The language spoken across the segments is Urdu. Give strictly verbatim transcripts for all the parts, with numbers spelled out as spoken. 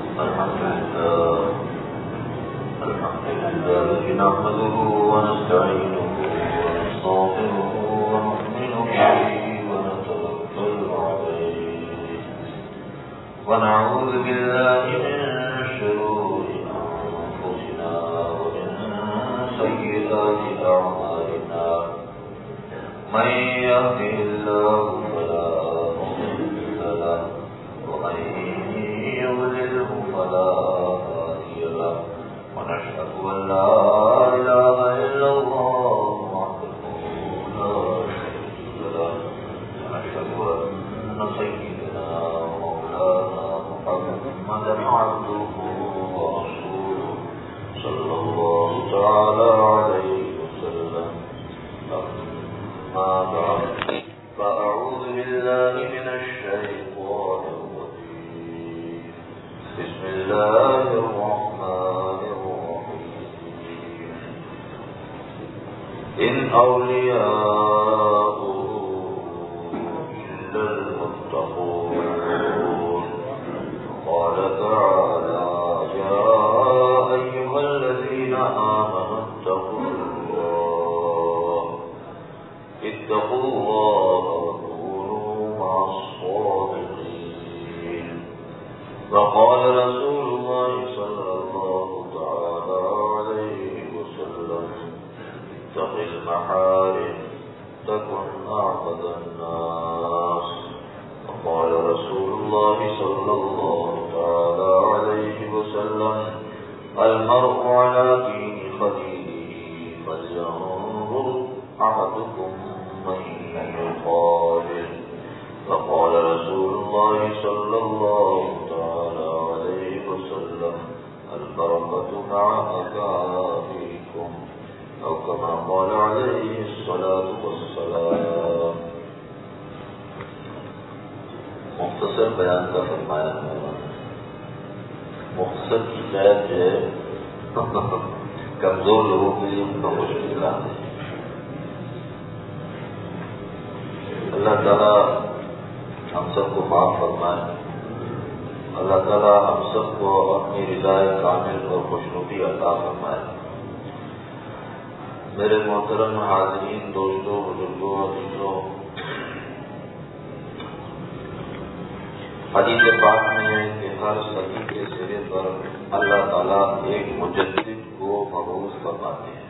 الحمد لله الحمد لله نحمده ونستعينه ونستغفره ونؤمن به ونتوكل عليه ونعوذ بالله من شرور أنفسنا ومن سيئات أعمالنا من يهده الله فلا مضل له ومن يضلله فلا هادي له ونشهد أن لا إله إلا الله وحده لا شريك له ونشهد أن سيدنا ومولانا محمدا عبده ورسوله صلى الله تعالى عليه وسلم. أما بعد فأعوذ بالله من الشيطان الرجيم. بسم الله الرحمن الرحيم. إن أولياؤه إلا المتقون. قال تعالى يا أيها الذين آمنوا اتقوا الله اتقوا الله وكونوا مع الصادقين. وقال رسول الله صلى الله تعالى عليه وسلم اتق المحارم تكن أعبد الناس. وقال رسول الله صلى الله تعالى عليه وسلم المرء على دين خليله فلينظر أحدكم من يخالف. وقال رسول الله صلى الله تعالى عليه وسلم البركة مع أكابركم أو كما قال عليه الصلاة والسلام. مختصر بیان کا فرمایا ہے. مختصر کی شاید جو ہے کمزور لوگوں کے لیے ان کا مشکل کام ہے. اللہ تعالیٰ ہم سب کو معاف فرمائے. اللہ تعالیٰ ہم سب کو اپنی رضا کامل اور خوشنودی عطا فرمائے. میرے محترم حاضرین، دوستوں، بزرگوں، عزیزوں، حدیث پاک میں ہے کہ ہر صدی کے سرے پر اللہ تعالیٰ ایک مجدد کو مبعوث فرماتے ہیں.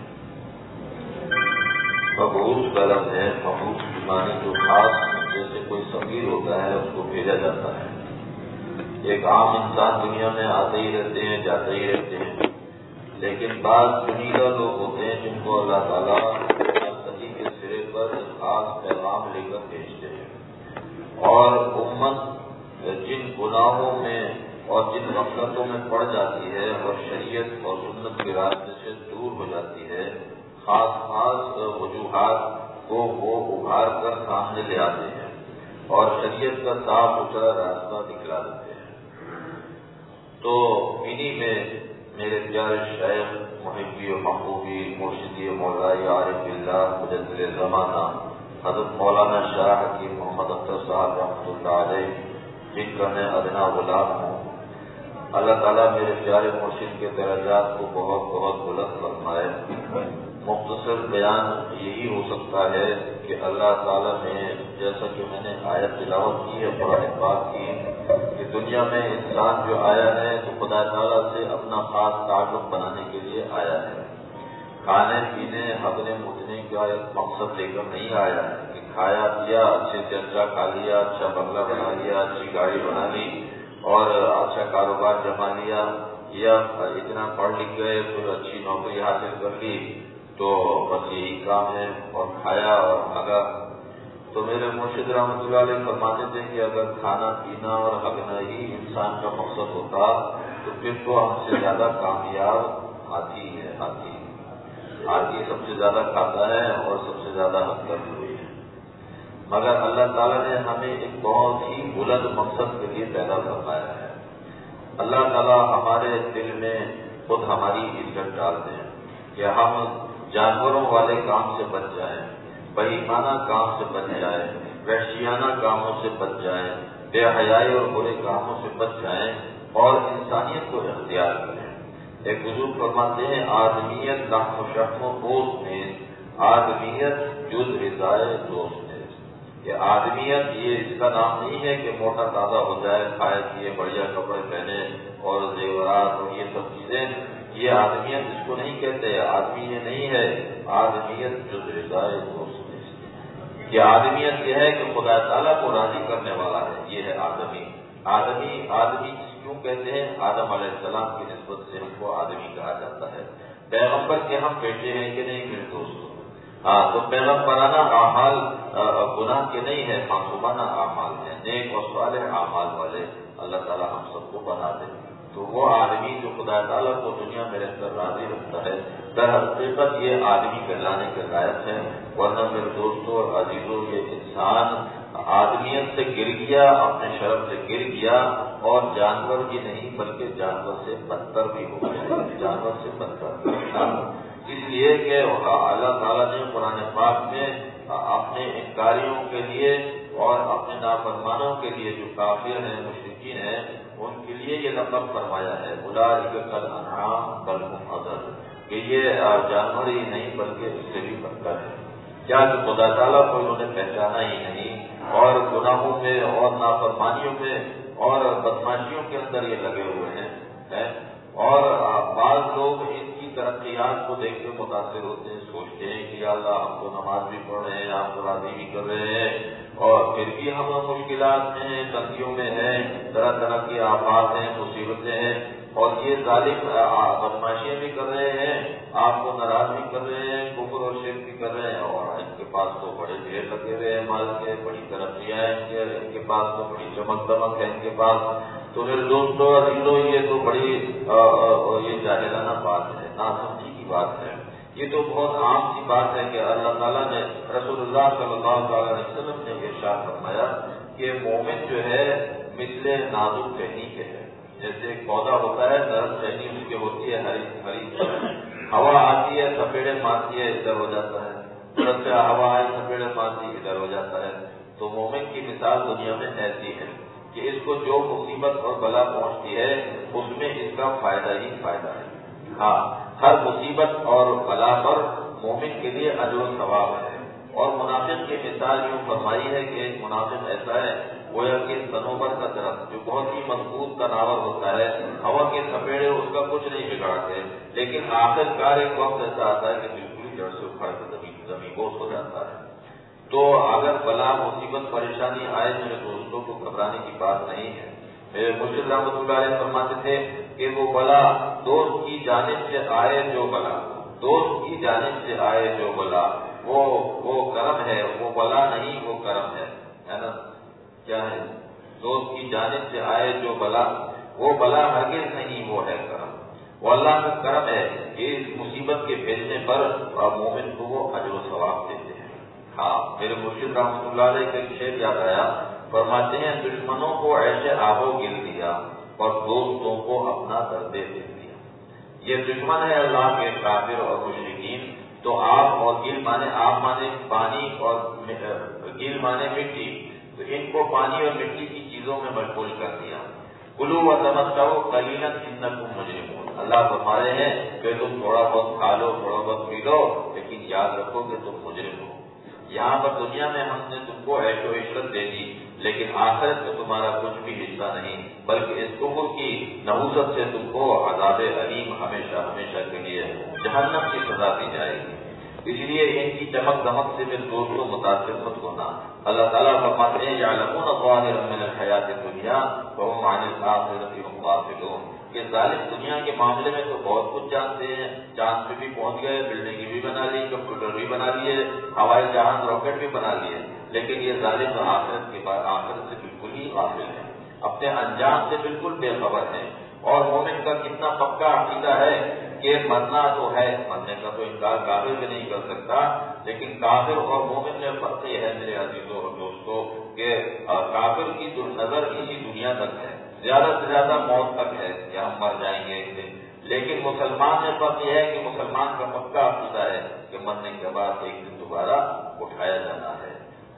مبعوث کا لفظ ہے. مبعوث کی معنی جو خاص جیسے کوئی صغیر ہوتا ہے اس کو بھیجا جاتا ہے. ایک عام انسان دنیا میں آتے ہی رہتے ہیں، جاتے ہی رہتے ہیں، لیکن بعض چنیدہ لوگ ہوتے ہیں جن کو اللہ تعالیٰ ہر صدی کے سرے پر ایک خاص پیغام لے کر بھیجتے ہیں. اور امت جن گناہوں میں اور جن غفلتوں میں پڑ جاتی ہے اور شریعت اور سنت کے راستے سے دور ہو جاتی ہے، خاص خاص وجوہات کو وہ ابھار کر سامنے لے آتے ہیں اور شریعت کا صاف ستھرا راستہ دکھلا دیتے ہیں. تو انہی میں میرے پیارے شیخ محبی و محبوبی مرشدی مولائی عارف اللہ مجدد زمانہ حضرت مولانا شاہ حکیم محمد اختر صاحب رحمۃ اللہ علیہ، جن کا میں ادنا غلام ہوں. اللہ تعالیٰ میرے پیارے مرشد کے درجات کو بہت بہت بلند فرمائے. مختصر بیان یہی ہو سکتا ہے کہ اللہ تعالیٰ نے، جیسا کہ میں نے آیت تلاوت کی ہے قرآن پاک کی، کہ دنیا میں انسان جو آیا ہے تو خدا تعالیٰ سے اپنا خاص تعلق بنانے کے لیے آیا ہے. کھانے پینے ہگنے مجنے کا ایک مقصد لے کر نہیں آیا ہے کہ کھایا پیا، اچھے سے اچھا کھا لیا، اچھا بنگلہ بنا لیا، اچھی گاڑی بنا لی اور اچھا کاروبار جما لیا، یا اتنا پڑھ لکھ گئے کوئی اچھی نوکری حاصل کر لی تو بس یہی کام ہے، اور کھایا اور ہگا. تو میرے مرشد رحمۃ اللہ علیہ فرماتے تھے کہ اگر کھانا پینا اور ہگنا ہی انسان کا مقصد ہوتا تو پھر تو ہم سے زیادہ کامیاب ہاتھی ہے. ہاتھی ہاتھی سب سے زیادہ کھاتا ہے اور سب سے زیادہ حقیقت ہوئی ہے. مگر اللہ تعالیٰ نے ہمیں ایک بہت ہی بلند مقصد کے لیے پیدا فرمایا ہے. اللہ تعالیٰ ہمارے دل میں خود ہماری عزت ڈال دیں کہ ہم جانوروں والے کام سے بچ جائیں، بےایمانہ کام سے بچ جائیں، وحشیانہ کاموں سے بچ جائیں، بے حیائی اور برے کاموں سے بچ جائیں، اور انسانیت کو اختیار کریں۔ ایک بزرگ فرماتے ہیں آدمیت لحم و شحم و گوشت میں، آدمیت جز رضائے دوست ہے۔ یہ آدمیت یہ اس کا نام نہیں ہے کہ موٹا تازہ ہو جائے، کھائے پیے بڑھیا کپڑے پہنے اور زیورات اور یہ سب چیزیں، یہ آدمیت اس کو نہیں کہتے۔ آدمی یہ نہیں ہے، آدمیت جز رضائے دوست ہے۔ یہ آدمیت یہ ہے کہ خدا تعالیٰ کو راضی کرنے والا ہے، یہ ہے آدمی۔ آدمی آدمی کیوں کہتے ہیں؟ آدم علیہ السلام کی نسبت سے ہم کو آدمی کہا جاتا ہے۔ پیغمبر کے ہم بیٹے ہیں کہ نہیں میرے دوستوں؟ ہاں، تو پیغمبرانہ اعمال گناہ کے نہیں ہے، معصومانہ اعمال ہیں، نیک اور صالح اعمال والے اللہ تعالیٰ ہم سب کو بنا دے۔ تو وہ آدمی جو خدا تعالیٰ کو دنیا میں رہ کر راضی رکھتا ہے، در حقیقت یہ آدمی کہلانے کے لائق ہے۔ ورنہ میرے دوستوں اور عزیزوں، یہ انسان آدمیت سے گر گیا، اپنے شرف سے گر گیا، اور جانور بھی نہیں بلکہ جانور سے بدتر بھی ہو گیا، جانور سے بدتر۔ اس لیے کہ اللہ تعالیٰ نے قرآن پاک میں اپنے انکاریوں کے لیے اور اپنے نافرمانوں کے لیے جو کافر ہیں، مشرکین ہیں، ان کے لیے یہ لقب فرمایا ہے اولئک کالانعام بل هم اضل، کہ یہ جانور ہی نہیں بلکہ اس سے بھی بدتر ہے۔ کیا کہ خدا تعالیٰ کو انہوں نے پہچانا ہی نہیں، اور گناہوں میں اور نافرمانیوں میں اور بدماشیوں کے اندر یہ لگے ہوئے ہیں۔ اور بعض لوگ ان کی ترقیات کو دیکھ کے متاثر ہوتے ہیں، سوچتے ہیں کہ یا اللہ ہم تو نماز بھی پڑھ رہے ہیں، آپ کو راضی بھی کر رہے ہیں، اور پھر بھی ہم مشکلات میں ہیں، تنگیوں میں ہیں، طرح طرح کی آفات ہیں، مصیبتیں ہیں، اور یہ ظالم بدماشیاں بھی کر رہے ہیں، آپ کو ناراض بھی کر رہے ہیں، کفر اور شرک بھی کر رہے ہیں، اور ان کے پاس تو بڑے ڈھیر لگے ہوئے ہیں مال کے، بڑی ترقیاں ہیں ان کے ان کے پاس تو بڑی چمک دمک ہے ان کے پاس۔ تو میرے دوستوں عزیزوں، یہ تو بڑی یہ جاہلانہ بات ہے، ناسمجھی کی بات ہے۔ یہ تو بہت عام سی بات ہے کہ اللہ تعالیٰ نے، رسول اللہ صلی اللہ علیہ وسلم نے ارشاد فرمایا کہ مومن جو ہے مثل نازک ٹہنی کے ہے۔ جیسے ایک پودا ہوتا ہے، نرم ٹہنی اس کے ہوتی ہے، ہری ہری، ہوا آتی ہے سپیڑے مارتی ہے ادھر ہو جاتا ہے، طرف سے ہوا آئے سپیڑے مارتی ادھر ہو جاتا ہے۔ تو مومن کی مثال دنیا میں ایسی ہے کہ اس کو جو مصیبت اور بلا پہنچتی ہے اس میں اس کا فائدہ ہی فائدہ ہے۔ ہاں، ہر مصیبت اور بلا پر مومن کے لیے اجر و ثواب ہے۔ اور منافق کی مثال یوں فرمائی ہے کہ ایک منافق ایسا ہے گویا کہ صنوبر کا درخت جو بہت ہی مضبوط تناور ہوتا ہے، ہوا کے سپیڑے اس کا کچھ نہیں بگاڑتے، لیکن آخر کار ایک وقت ایسا آتا ہے کہ بالکل ہی جڑ سے اکھڑ کر زمین زمین بوس ہو جاتا ہے۔ تو اگر بلا مصیبت پریشانی آئے میرے دوستوں کو گھبرانے کی بات نہیں ہے۔ میرے مرشد رحمۃ اللہ علیہ فرماتے تھے کہ وہ بلا دوست کی جانب سے آئے جو بلا، دوست کی جانب سے آئے جو بلا وہ وہ کرم ہے، وہ بلا نہیں وہ کرم ہے، ہے نا؟ کیا ہے؟ دوست کی جانب سے آئے جو بلا وہ بلا ہرگز نہیں وہ ہے کرم، وہ اللہ کا کرم ہے کہ اس مصیبت کے بھیجنے پر مومن کو وہ اجر و ثواب دیتے ہیں۔ ہاں، میرے مرشد رحمۃ اللہ علیہ کا ایک شعر یاد آیا، فرماتے ہیں دشمنوں کو عیش آب و گل دیا اور دوستوں کو اپنا درد دل دیا۔ یہ دشمن ہے اللہ کے کافر اور مشرکین، تو آپ اور گل مانے آپ مانے پانی اور گل مانے مٹی، تو ان کو پانی اور مٹی کی چیزوں میں مشغول کر دیا۔ کلوا وتمتعوا قلیلا انکم مجرمون، اللہ فرما رہے ہیں کہ تم تھوڑا بہت کھا لو، تھوڑا بہت پی لو، لیکن یاد رکھو کہ تم مجرم ہو۔ یہاں پر دنیا میں ہم نے تم کو عیش و عشرت دے دی، لیکن آخرت میں تمہارا کچھ بھی حصہ نہیں، بلکہ اس کفر کی نحوست سے تم کو عذاب علیم ہمیشہ ہمیشہ کے لیے جہنم کی سزا دی جائے گی۔ اس لیے ان کی چمک دمک سے میرے دوستوں متاثر مت ہونا۔ اللہ تعالیٰ فرماتے ہیں یعلمون ظاہرا من الحیات الدنیا وهم عن الآخرۃ هم غافلون، کہ ظالم دنیا کے معاملے میں تو بہت کچھ جانتے ہیں، چاند پہ بھی پہنچ گئے، بلڈنگیں بھی بنا لی، کمپیوٹر بھی بنا لیے، ہوائی جہاز راکٹ بھی بنا لیے، لیکن یہ ظالم آخرت کے بعد آخرت سے بالکل ہی غافل ہے، اپنے انجام سے بالکل بے خبر ہے۔ اور مومن کا کتنا پکا عقیدہ ہے کہ مرنا تو ہے، مرنے کا تو انکار کافر بھی نہیں کر سکتا، لیکن کافر اور مومن میں فرق یہ ہے میرے عزیزوں اور دوستوں کہ کافر کی جو نظر اسی دنیا تک ہے، زیادہ سے زیادہ موت تک ہے کہ ہم مر جائیں گے ایک دن، لیکن مسلمان میں فرق یہ ہے کہ مسلمان کا پکا عقیدہ ہے کہ مرنے کے بعد ایک دن دوبارہ اٹھایا جانا ہے۔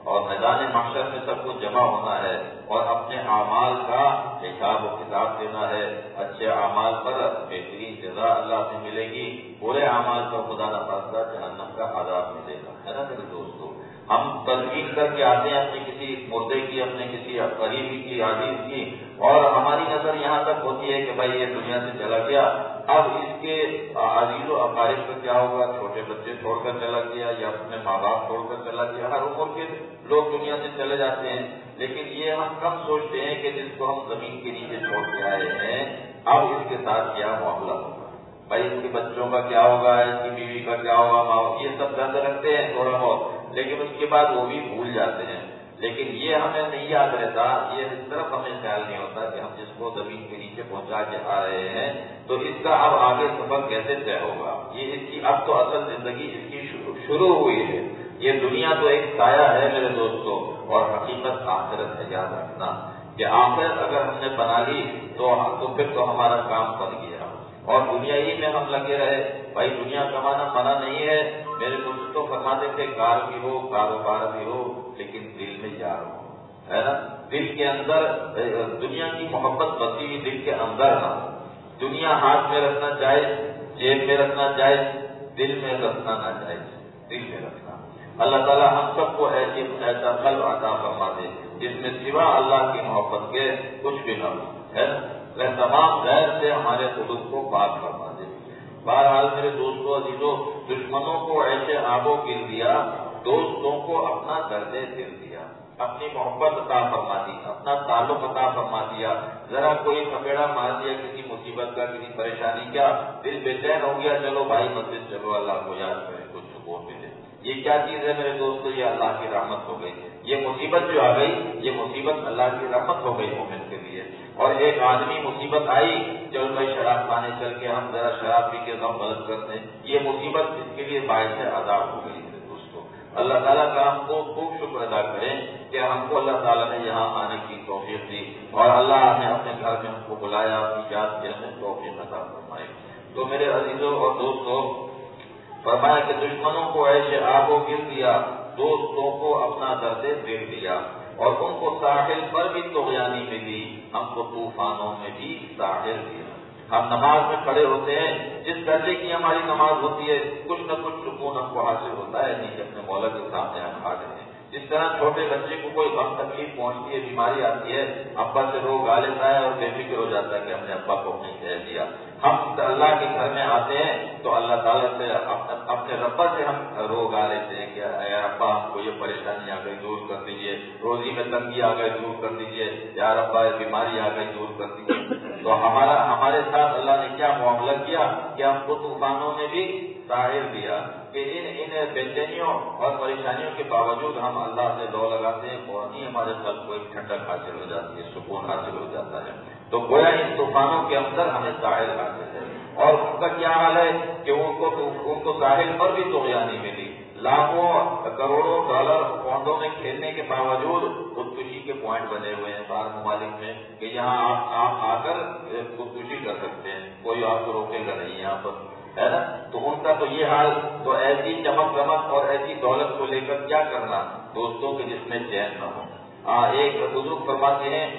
اور میدان محشر میں سب کو جمع ہونا ہے اور اپنے اعمال کا حساب و کتاب دینا ہے. اچھے اعمال پر بہترین جزا اللہ سے ملے گی، برے اعمال پر خدا نخواستہ جہنم کا عذاب ملے گا. ہے نا میرے دوستو؟ ہم تلقین کر کے آتے ہیں اپنے کسی مردے کی، اپنے کسی قریبی کی، عزیز کی، اور ہماری نظر یہاں تک ہوتی ہے کہ بھائی یہ دنیا سے چلا گیا، اب اس کے عزیز و اقارب کا کیا ہوگا؟ چھوٹے بچے چھوڑ کر چلا گیا یا اپنے ماں باپ چھوڑ کر چلا گیا. ہر عمر کے لوگ دنیا سے چلے جاتے ہیں، لیکن یہ ہم کم سوچتے ہیں کہ جس کو ہم زمین کے نیچے چھوڑ کے آئے ہیں اب اس کے ساتھ کیا معاملہ ہوگا. بھائی اس کے بچوں کا کیا ہوگا، اس کی بیوی کا کیا ہوگا، ماں، یہ سب درد رکھتے ہیں تھوڑا بہت، لیکن اس کے بعد وہ بھی بھول جاتے ہیں. لیکن یہ ہمیں نہیں یاد رہتا، یہ اس طرف ہمیں خیال نہیں ہوتا کہ ہم جس کو زمین کے نیچے پہنچا کے آ رہے ہیں تو اس کا اب آگے سفر کیسے طے ہوگا. یہ اس کی اب تو اصل زندگی اس کی شروع ہوئی ہے. یہ دنیا تو ایک سایہ ہے میرے دوستو، اور حقیقت آخرت ہے. یاد رکھنا کہ آخرت اگر ہم نے بنا لی تو تو پھر تو ہمارا کام بن گیا، اور دنیا ہی میں ہم لگے رہے. بھائی دنیا کمانا منع نہیں ہے، میرے دوست تو فرماتے تھے کار بھی ہو، کاروبار بھی ہو، لیکن دل میں یار ہو. ہے نا؟ دل کے اندر دنیا کی محبت بسی ہوئی دل کے اندر نہ ہو. دنیا ہاتھ میں رکھنا جائز، جیب میں رکھنا جائز، دل میں رکھنا نہ جائز. دل میں رکھنا. اللہ تعالیٰ ہم سب کو ایسی ایسا قلب عطا فرما دے جس میں سوا اللہ کی محبت کے کچھ بھی نہ ہو. ہے نا؟ تمام غیر سے ہمارے قلوب کو پاک فرما دے. بہرحال میرے دوستوں عزیزوں، دشمنوں کو ایسے آبو گر دیا، دوستوں کو اپنا درد دل دیا، اپنی محبت عطا فرما دی، اپنا تعلق عطا فرما دیا. ذرا کوئی تھپیڑا مار دیا کسی مصیبت کا، کسی پریشانی کا، دل بے چین ہو گیا، چلو بھائی مسجد چلو اللہ کو یاد کریں، کچھ سکون ملے. یہ کیا چیز ہے میرے دوستوں؟ یہ اللہ کی رحمت ہو گئی. یہ مصیبت جو آ گئی، یہ مصیبت اللہ کی رحمت ہو گئی مومن کے لیے. اور ایک آدمی مصیبت آئی، چل بھائی شراب پانے چل کے ہم ذرا شراب پی کے غم غلط کرتے ہیں، یہ مصیبت اس کے لیے باعث عذاب ہو گئی میرے دوستوں. اللہ تعالیٰ کا ہم کو خوب شکر ادا کریں کہ ہم کو اللہ تعالیٰ نے یہاں آنے کی توفیق دی، اور اللہ نے اپنے گھر میں ہم کو بلایا، اپنی یاد کے ہمیں توفیق عطا فرمائی. تو میرے عزیزوں اور دوستوں، فرمایا کہ دشمنوں کو ایسے آگو گر دیا، دوستوں کو اپنا درد دل دیا، اور ان کو ساحل پر بھی طغیانی ملی، ہم کو طوفانوں میں بھی ساحل دیا. ہم نماز میں کھڑے ہوتے ہیں، جس درجے کی ہماری نماز ہوتی ہے کچھ نہ کچھ سکون ہم کو حاصل ہوتا ہے نہیں کہ اپنے مولا کے سامنے ہم کھڑے ہیں. جس طرح چھوٹے بچے کو کوئی غم تکلیف پہنچتی ہے، بیماری آتی ہے، ابا سے رو گا لیتا ہے اور بے فکر ہو جاتا ہے کہ ہم نے ابا کو نہیں کہہ دیا. ہم اللہ کے گھر میں آتے ہیں تو اللہ تعالیٰ سے اپنے ربا سے ہم رو گا لیتے ہیں کہ اے ابا ہم کو یہ پریشانی آ گئی دور کر دیجیے، روزی میں تنگی آ گئی دور کر دیجیے، یا ربا بیماری آ گئی دور کر دیجیے. تو ہمارا ہمارے ساتھ اللہ نے کیا معاملہ کیا کہ ہم کو طوفانوں نے بھی ساحل دیا کہ ان ان بے چینیوں اور پریشانیوں کے باوجود ہم اللہ سے دو لگاتے ہیں اور ہی ہمارے قلب کو ایک ٹھنڈک حاصل ہو جاتی ہے، سکون حاصل ہو جاتا ہے. تو گویا ان طوفانوں کے اندر ہمیں ساحل حاصل ہے. اور ان کا کیا حال ہے کہ ان کو ان کو ساحل پر بھی طغیانی ملی، لاکھوں کروڑوں ڈالر پاؤنڈوں میں کھیلنے کے باوجود خودکشی کے پوائنٹ بنے ہوئے ہیں باہر ممالک میں کہ یہاں آپ آپ آ کر خودکشی کر سکتے ہیں، کوئی آپ کو روکے گا نہیں یہاں پر. ہے نا؟ تو ان کا تو یہ حال. تو ایسی چمک دمک اور ایسی دولت کو لے کر کیا کرنا دوستوں کے جس میں چین نہ ہو. ہاں ایک بزرگ فرماتے ہیں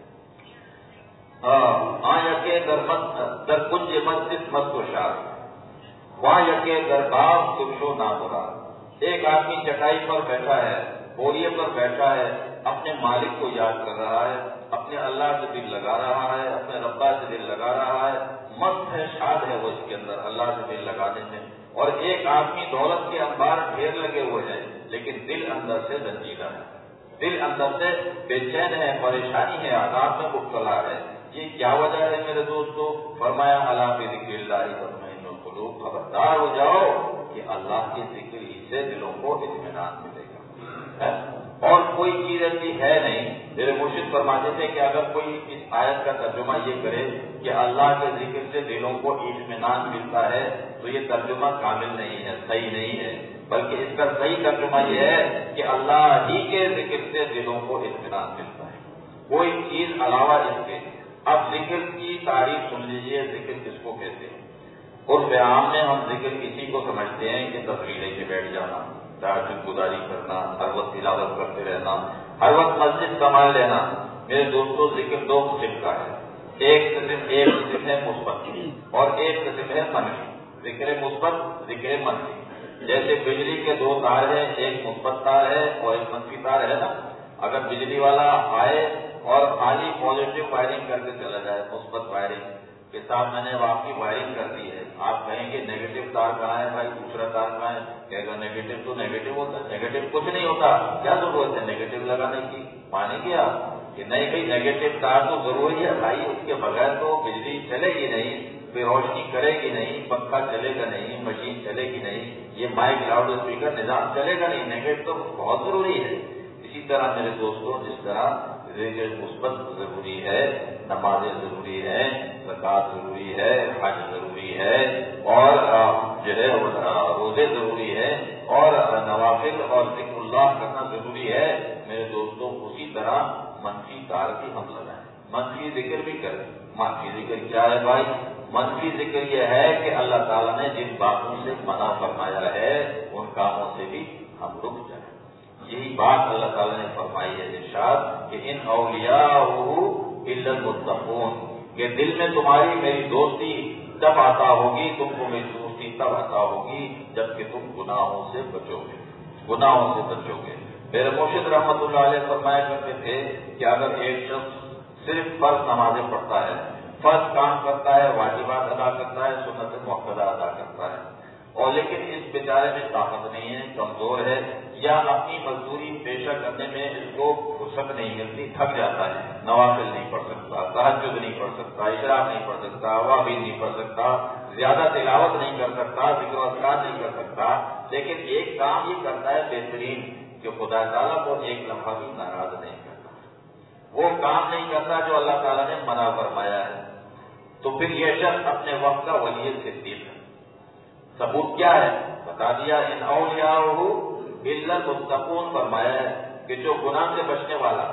ہاں یقے در مت در کنج مسجد مت کو شاد وہاں یقے در باغ ترشو نہ برا. ایک آدمی چٹائی پر بیٹھا ہے، بوریے پر بیٹھا ہے، اپنے مالک کو یاد کر رہا ہے، اپنے اللہ سے دل لگا رہا ہے، اپنے ربا سے دل لگا رہا ہے، مست ہے، شاد ہے وہ اس کے اندر اللہ سے دل لگانے میں. اور ایک آدمی دولت کے انبار ڈھیر لگے ہوئے ہیں لیکن دل اندر سے زنجیرہ ہے، دل اندر سے بے چین ہے، پریشانی ہے، عذاب میں مبتلا ہے. یہ کیا وجہ ہے میرے دوستو؟ فرمایا الا بذکر اللہ تطمئن القلوب، خبردار ہو جاؤ کہ اللہ کے ذکر ہی سے دلوں کو اطمینان ملے گا. اور کوئی چیز ایسی ہے نہیں. میرے مرشد فرماتے تھے کہ اگر کوئی اس آیت کا ترجمہ یہ کرے کہ اللہ کے ذکر سے دلوں کو اطمینان ملتا ہے تو یہ ترجمہ کامل نہیں ہے، صحیح نہیں ہے، بلکہ اس کا صحیح ترجمہ یہ ہے کہ اللہ ہی کے ذکر سے دلوں کو اطمینان ملتا ہے، کوئی چیز علاوہ اس کے. اب ذکر کی تعریف سن لیجئے، ذکر کس کو کہتے ہیں؟ عرف عام میں ہم ذکر کسی کو سمجھتے ہیں کہ تقریر کے بیٹھ جانا، تہجد گزاری کرنا، ہر وقت تلاوت کرتے رہنا، ہر وقت مسجد کما لینا. میرے دوستوں ذکر دو قسم کا ہے. ایک قسم ایک قسم ہے مثبت اور ایک قسم ہے منفی. ذکر مثبت، ذکر منفی. جیسے بجلی کے دو تار ہیں، ایک مثبت تار ہے اور ایک منفی تار ہے نا. اگر بجلی والا آئے اور خالی پازیٹو وائرنگ کر کے چلا جائے، مثبت وائرنگ کے ساتھ میں نے آپ کی وائرنگ کر دی ہے، آپ کہیں گے نیگیٹو تار کہاں ہے بھائی، دوسرا تار کہاں ہے؟ کہے گا نیگیٹو تو نیگیٹو ہوتا ہے. نیگیٹو کچھ نہیں ہوتا، کیا ضرورت ہے نیگیٹو لگانے کی؟ مانیں گے آپ کہ نہیں بھائی نیگیٹو تار تو ضروری ہے بھائی، اس کے بغیر تو بجلی چلے گی نہیں، پھر روشنی کرے گی نہیں، پنکھا چلے گا نہیں، مشین چلے گی نہیں، یہ مائک لاؤڈ اسپیکر نظام چلے گا نہیں. نیگیٹو تو بہت ضروری ہے. اسی طرح میرے دوستوں جس طرح ذکر مثبت ضروری ہے، نمازیں ضروری ہے، زکوٰۃ ضروری ہے، حج ضروری ہے، اور جو ہے روزے ضروری ہے، اور نوافل اور ذکر اللہ کرنا ضروری ہے، میرے دوستوں اسی طرح منفی تار بھی ہم لگائیں، منفی ذکر بھی کریں. منفی ذکر کیا ہے بھائی؟ منفی ذکر یہ ہے کہ اللہ تعالیٰ نے جن باتوں سے منع فرمایا ہے ان کاموں سے بھی ہم رک جائیں. یہی بات اللہ تعالیٰ نے فرمائی ہے ارشاد کہ ان اولیاء الا المتقون، کہ دل میں تمہاری میری دوستی تب عطا ہوگی، تم کو میری دوستی تب عطا ہوگی جب کہ تم گناہوں سے بچو گے، گناہوں سے بچو گے. میرے مرشد رحمت اللہ علیہ فرمایا کرتے تھے کہ اگر ایک شخص صرف فرض نمازیں پڑھتا ہے، فرض کام کرتا ہے، واجبات ادا کرتا ہے، سنت مؤکدہ ادا کرتا ہے، اور لیکن اس بیچارے میں طاقت نہیں ہے، کمزور ہے، یا اپنی مزدوری پیشہ کرنے میں اس کو فرصت نہیں ملتی، تھک جاتا ہے، نوافل نہیں پڑھ سکتا، تہجد نہیں پڑھ سکتا، اشراق نہیں پڑھ سکتا، اوابین نہیں پڑھ سکتا، زیادہ تلاوت نہیں کر سکتا، ذکر و اذکار نہیں کر سکتا، لیکن ایک کام یہ کرتا ہے بہترین کہ خدا تعالیٰ کو ایک لمحہ بھی ناراض نہیں کرتا، وہ کام نہیں کرتا جو اللہ تعالیٰ نے منع فرمایا ہے. تو پھر یہ شخص اپنے وقت کا ولی صدیق ہے. ثبوت کیا ہے؟ بتا دیا ان اولیاء الا المتقون فرمایا ہے کہ جو گناہ سے بچنے والا،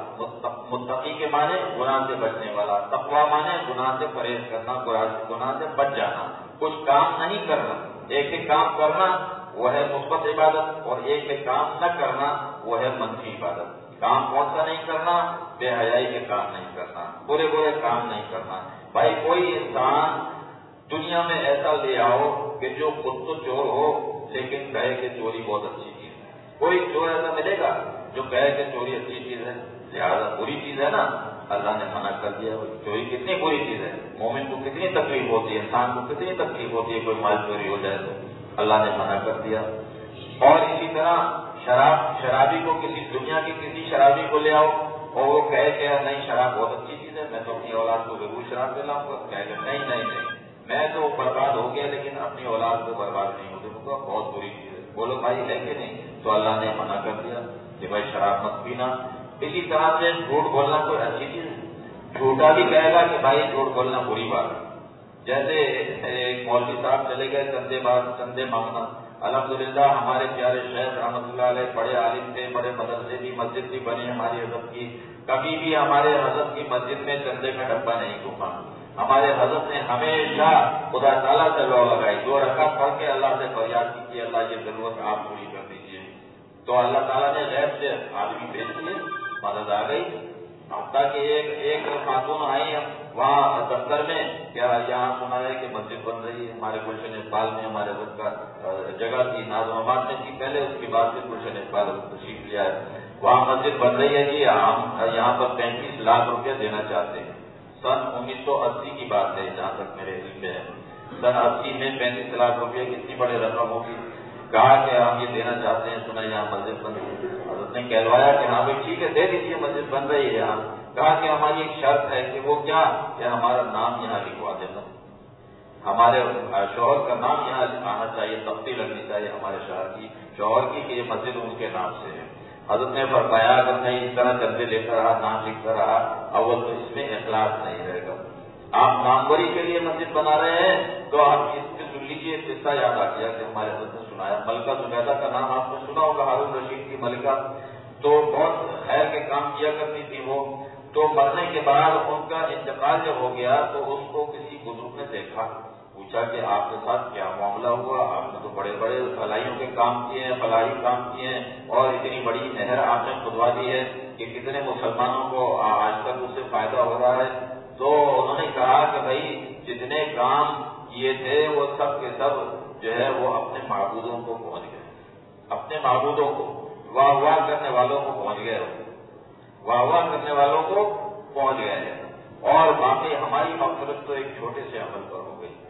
متقی کے معنی گناہ سے بچنے والا، تقویٰ معنی گناہ سے پرہیز کرنا، گناہ سے بچ جانا، کچھ کام نہیں کرنا. ایک ایک کام کرنا وہ ہے مثبت عبادت، اور ایک ایک کام نہ کرنا وہ ہے منفی عبادت. کام کون سا نہیں کرنا؟ بے حیائی کے کام نہیں کرنا، برے برے کام نہیں کرنا. بھائی کوئی انسان دنیا میں ایسا لے آؤ کہ جو خود تو چور ہو لیکن کہے کہ چوری بہت اچھی چیز ہے. کوئی چور ایسا ملے گا جو کہے کہ چوری اچھی چیز ہے؟ لہٰذا بری چیز ہے نا، اللہ نے منع کر دیا. چوری کتنی بری چیز ہے، مومن کو کتنی تکلیف ہوتی ہے، انسان کو کتنی تکلیف ہوتی ہے کوئی مال چوری ہو جائے تو اللہ نے منع کر دیا. اور اسی طرح شراب، شرابی کو کسی دنیا کی کسی شرابی کو لے آؤ اور وہ کہے کہ نہیں شراب بہت اچھی چیز ہے، میں تو اپنی اولاد کو ضرور شراب دلاؤں گا، کہے گا نہیں نہیں نہیں میں تو برباد ہو گیا لیکن اپنی اولاد کو برباد نہیں ہوتے، وہ بہت بری چیز ہے. بولو بھائی ہے کہ نہیں؟ تو اللہ نے منع کر دیا کہ بھائی شراب مت پینا. اسی طرح سے جھوٹ بولنا کوئی اچھی چیز ہے؟ جھوٹا بھی کہے گا کہ بھائی جھوٹ بولنا بری بات ہے. جیسے ایک مولوی صاحب چلے گئے چندے بات چندے مانگنا. الحمدللہ ہمارے پیارے شیخ رحمۃ اللہ علیہ بڑے عالم تھے، بڑے مدرسے بھی، مسجد بھی بنی ہماری حضرت کی. کبھی بھی ہمارے حضرت کی مسجد میں چندے کا ڈبہ نہیں گھوما. ہمارے حضرت نے ہمیشہ خدا تعالیٰ سے لو لگائی، دو رکعت پڑھ کے اللہ سے فریاد کی کہ اللہ یہ ضرورت آپ پوری کر دیجیے. تو اللہ تعالیٰ نے غیب سے آدمی بھیج دیے، مدد آ گئی. حتیٰ کہ ایک ایک خاتون آئی وہاں دفتر میں، کیا یہاں سنا ہے کہ مسجد بن رہی ہے ہمارے گلشن اقبال میں، ہمارے حضرت کا جگہ تھی نازم آباد میں تھی پہلے، اس کے بعد سے گلشن اقبال تشریف لیا ہے، وہاں مسجد بن رہی ہے جی، ہم یہاں پر پینتیس لاکھ روپیہ دینا چاہتے ہیں. سن انیس سو اسی کی بات ہے جہاں تک میرے علم میں ہے. سن اسی میں پینتیس لاکھ روپیہ کتنی بڑی رقم ہوگی. کہا کہ ہم یہ دینا چاہتے ہیں، سنا یہاں مسجد بن رہی ہے. حضرت نے کہلوایا کہ ہاں بھائی ٹھیک ہے دے دیجیے، مسجد بن رہی ہے یہاں. کہا کہ ہماری ایک شرط ہے کہ وہ کیا کہ ہمارا نام یہاں لکھوا دینا، ہمارے شوہر کا نام یہاں آنا چاہیے، تختی لگنی چاہیے ہمارے شوہر کی شوہر کی کہ یہ مسجد ان کے نام سے ہے. حضرت نے فرمایا اگر میں اس طرح چندے لیتا رہا، نام لکھتا رہا، اول تو اس میں اخلاص نہیں رہے گا. آپ ناموری کے لیے مسجد بنا رہے ہیں تو آپ اس سے سن لیجیے. قصہ یاد آ گیا کہ ہمارے حضرت نے سنایا، ملکہ زبیدہ کا نام آپ نے سنا ہوگا، ہارون رشید کی ملکہ، تو بہت خیر کے کام کیا کرتی تھی وہ. تو مرنے کے بعد ان کا انتقال جب ہو گیا تو اس کو کسی بزرگ نے دیکھا دیکھا, پوچھا کہ آپ کے ساتھ کیا معاملہ ہوا, آپ نے تو بڑے بڑے بھلائیوں کے کام کیے ہیں, فلاحی کام کیے ہیں, اور اتنی بڑی نہر آپ نے کھدوا دی ہے کہ کتنے مسلمانوں کو آج تک اس سے فائدہ ہو رہا ہے. تو انہوں نے کہا کہ بھائی جتنے کام کیے تھے وہ سب کے سب جو ہے وہ اپنے معبودوں کو پہنچ گئے, اپنے معبودوں کو, واہ واہ کرنے والوں کو پہنچ گئے, واہ واہ کرنے والوں کو پہنچ گئے ہیں. اور باقی ہماری مغفرت تو ایک چھوٹے سے عمل پر ہو گئی,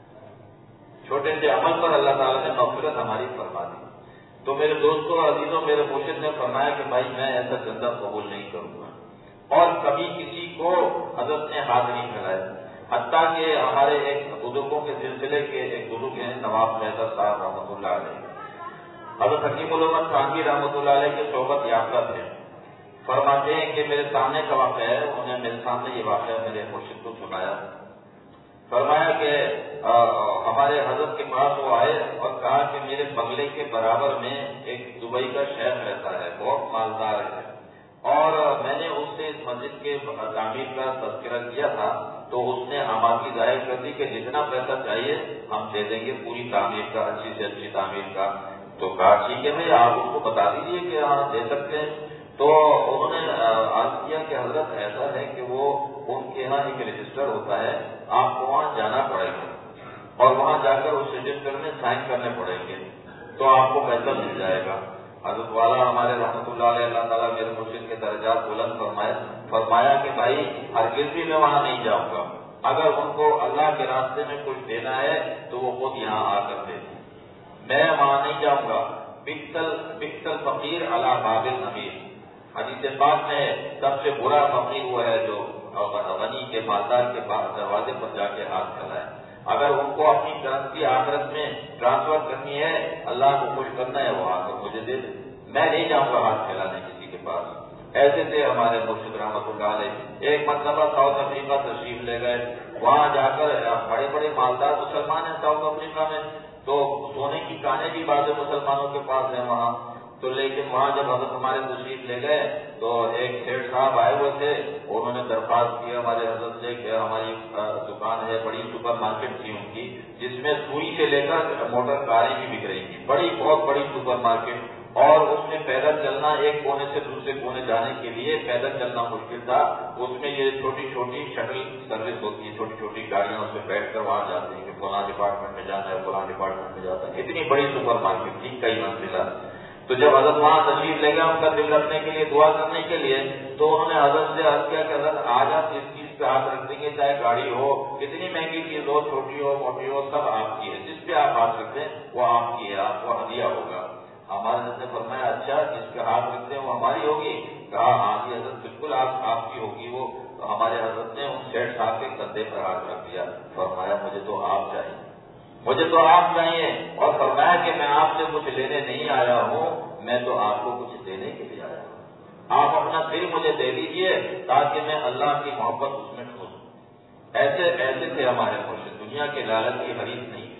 چھوٹے سے عمل پر اللہ تعالیٰ نے مغفرت ہماری فرما دی. تو میرے دوستوں عزیزوں, میرے مرشد نے فرمایا کہ بھائی میں ایسا چندہ قبول نہیں کروں گا, اور کبھی کسی کو حضرت نے ہاتھ نہیں پھیلایا. حتیٰ کہ ہمارے ایک بزرگوں کے سلسلے کے ایک بزرگ ہیں نواب حیدر صاحب رحمۃ اللہ علیہ, حضرت حکیم الامت خانوی رحمۃ اللہ علیہ کے صحبت یافتہ تھے. فرماتے ہیں کہ میرے سامنے کا واقعہ ہے, انہوں نے میرے سامنے یہ واقعہ میرے مرشد کو سنایا. فرمایا کہ ہمارے حضرت کے پاس وہ آئے اور کہا کہ میرے بنگلے کے برابر میں ایک دبئی کا شیخ رہتا ہے, بہت مالدار ہے, اور میں نے اس سے اس مسجد کے تعمیر کا تذکرہ کیا تھا, تو اس نے آمادگی ظاہر کر دی کہ جتنا پیسہ چاہیے ہم دے دیں گے پوری تعمیر کا, اچھی سے اچھی تعمیر کا. تو کہا ٹھیک ہے بھائی آپ اس کو بتا دیجیے کہ ہاں دے سکتے ہیں. تو انہوں نے عرض کیا کہ حضرت ایسا ہے کہ وہ ان کے یہاں ایک رجسٹر ہوتا ہے, آپ کو وہاں جانا پڑے گا اور وہاں جا کر اس رجسٹر میں سائن کرنے پڑیں گے, تو آپ کو پیسہ مل جائے گا. حضرت والا ہمارے رحمۃ اللہ علیہ اللہ تعالیٰ میرے مرشد کے درجات بلند فرمائے, فرمایا کہ بھائی ہرگز بھی میں وہاں نہیں جاؤں گا, اگر ان کو اللہ کے راستے میں کچھ دینا ہے تو وہ خود یہاں آ کر دے, میں وہاں نہیں جاؤں گا. بکتل بکتل فقیر علی باب الامیر, حدیث پاک میں سب سے برا فقیر وہ ہے جو غنی کے مالدار کے دروازے پر جا کے ہاتھ پھیلائے. اگر ان کو اپنی کرنسی آخرت میں ٹرانسفر کرنی ہے, اللہ کو خوش کرنا ہے, وہ آ کر مجھے دے دے, میں نہیں جاؤں گا ہاتھ پھیلانے کسی کے پاس. ایسے تھے ہمارے مرشد رحمۃ اللہ علیہ. ایک مرتبہ ساؤتھ افریقہ تشریف لے گئے, وہاں جا کر بڑے بڑے مالدار مسلمان ہیں ساؤتھ افریقہ میں, تو سونے کی کانیں بھی بعض مسلمانوں کے پاس ہیں وہاں. تو لیکن وہاں جب حضرت ہمارے تشریف لے گئے تو ایک سیٹ صاحب آئے ہوئے تھے, انہوں نے درخواست کی ہمارے حضرت سے کہ ہماری دکان ہے, بڑی سپر مارکیٹ تھی ان کی, جس میں سوئی سے لے کر موٹر کاریں بھی بک رہی تھی, بڑی بہت بڑی سپر مارکیٹ, اور اس میں پیدل چلنا, ایک کونے سے دوسرے کونے جانے کے لیے پیدل چلنا مشکل تھا. اس میں یہ چھوٹی چھوٹی شٹل سروس ہوتی ہے, چھوٹی چھوٹی گاڑیاں اس میں بیٹھ کر وہاں جاتے ہیں کہ فلاں ڈپارٹمنٹ میں جانا ہے, فلاں ڈپارٹمنٹ میں جاتا ہے. اتنی بڑی سپر مارکیٹ تھی, کئی منزلہ. تو جب حضرت وہاں تشریف لے گا ان کا دل رکھنے کے لیے, دعا کرنے کے لیے, تو انہوں نے حضرت سے عرض کیا کہ حضرت آج آپ جس چیز پہ ہاتھ رکھ دیں گے, چاہے گاڑی ہو, کتنی مہنگی چیز ہو, چھوٹی ہو موٹی ہو, سب آپ کی ہے, جس پہ آپ ہاتھ رکھتے ہیں وہ آپ کی ہے, آپ کو ہدیہ ہوگا. ہمارے حضرت نے فرمایا اچھا جس پہ ہاتھ رکھتے ہیں وہ ہماری ہوگی؟ کہا ہاں جی حضرت بالکل آپ آپ کی ہوگی وہ. تو ہمارے حضرت نے ان سیٹ صاحب کے کندھے پر ہاتھ رکھ دیا, فرمایا مجھے تو آپ چاہیے, مجھے تو آپ چاہیے, اور فرمایا کہ میں آپ سے کچھ لینے نہیں آیا ہوں, میں تو آپ کو کچھ دینے کے لیے آیا ہوں. آپ اپنا دل مجھے دے دیجیے تاکہ میں اللہ کی محبت اس میں ڈھونڈوں. ایسے ایسے تھے ہمارے مرشد, دنیا کے لالچ کی حریص نہیں تھے.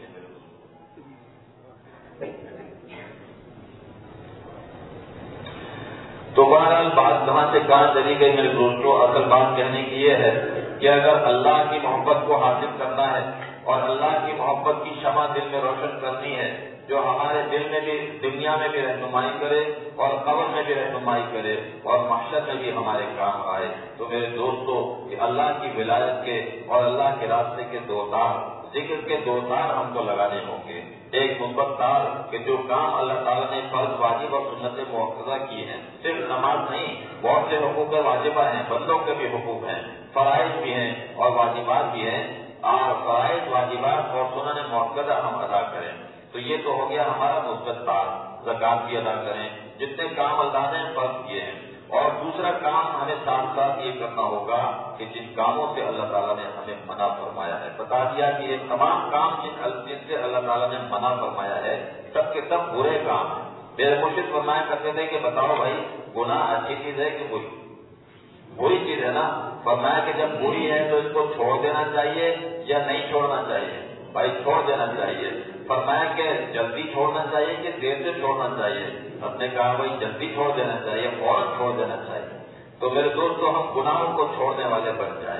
تو بہرحال بات کہاں سے کہاں چلی گئی میرے دوستوں, اصل بات کہنے کی یہ ہے کہ اگر اللہ کی محبت کو حاصل کرنا ہے اور اللہ کی محبت کی شمع دل میں روشن کرنی ہے, جو ہمارے دل میں بھی دنیا میں بھی رہنمائی کرے اور قبر میں بھی رہنمائی کرے اور محشر میں بھی ہمارے کام آئے, تو میرے دوستوں کہ اللہ کی ولایت کے اور اللہ کے راستے کے دو تار, ذکر کے دو تار ہم کو لگانے ہوں گے. ایک مثبت تار کہ جو کام اللہ تعالیٰ نے فرض واجب اور سنت مؤکدہ کیے ہیں, صرف نماز نہیں, بہت سے حقوق واجبہ ہیں, بندوں کے بھی حقوق ہیں, فرائض بھی ہیں اور واجبات بھی ہیں, اور فرائض واجبات اور سنن مؤکدہ ہم ادا کریں. تو یہ تو ہو گیا ہمارا مثبت تار. زکات بھی ادا کریں, جتنے کام اللہ نے فرض کیے ہیں. اور دوسرا کام ہمیں ساتھ ساتھ یہ کرنا ہوگا کہ جن کاموں سے اللہ تعالیٰ نے ہمیں منع فرمایا ہے, بتا دیا کہ یہ تمام کام جن سے اللہ تعالیٰ نے منع فرمایا ہے سب کے سب برے کام ہیں. میرے مرشد فرمایا کرتے تھے کہ بتاؤ بھائی گناہ اچھی چیز ہے کہ بری؟ بری چیز ہے نا. فرمایا کہ جب بری ہے تو اس کو چھوڑ دینا چاہیے یا نہیں چھوڑنا چاہیے؟ بھائی چھوڑ دینا چاہیے. فرمایا کہ جلدی چھوڑنا چاہیے کہ دیر سے چھوڑنا چاہیے؟ ہم نے کہا بھائی جلدی چھوڑ دینا چاہیے, فوراً چھوڑ دینا چاہیے. تو میرے دوستوں ہم گناہوں کو چھوڑنے والے بن جائیں.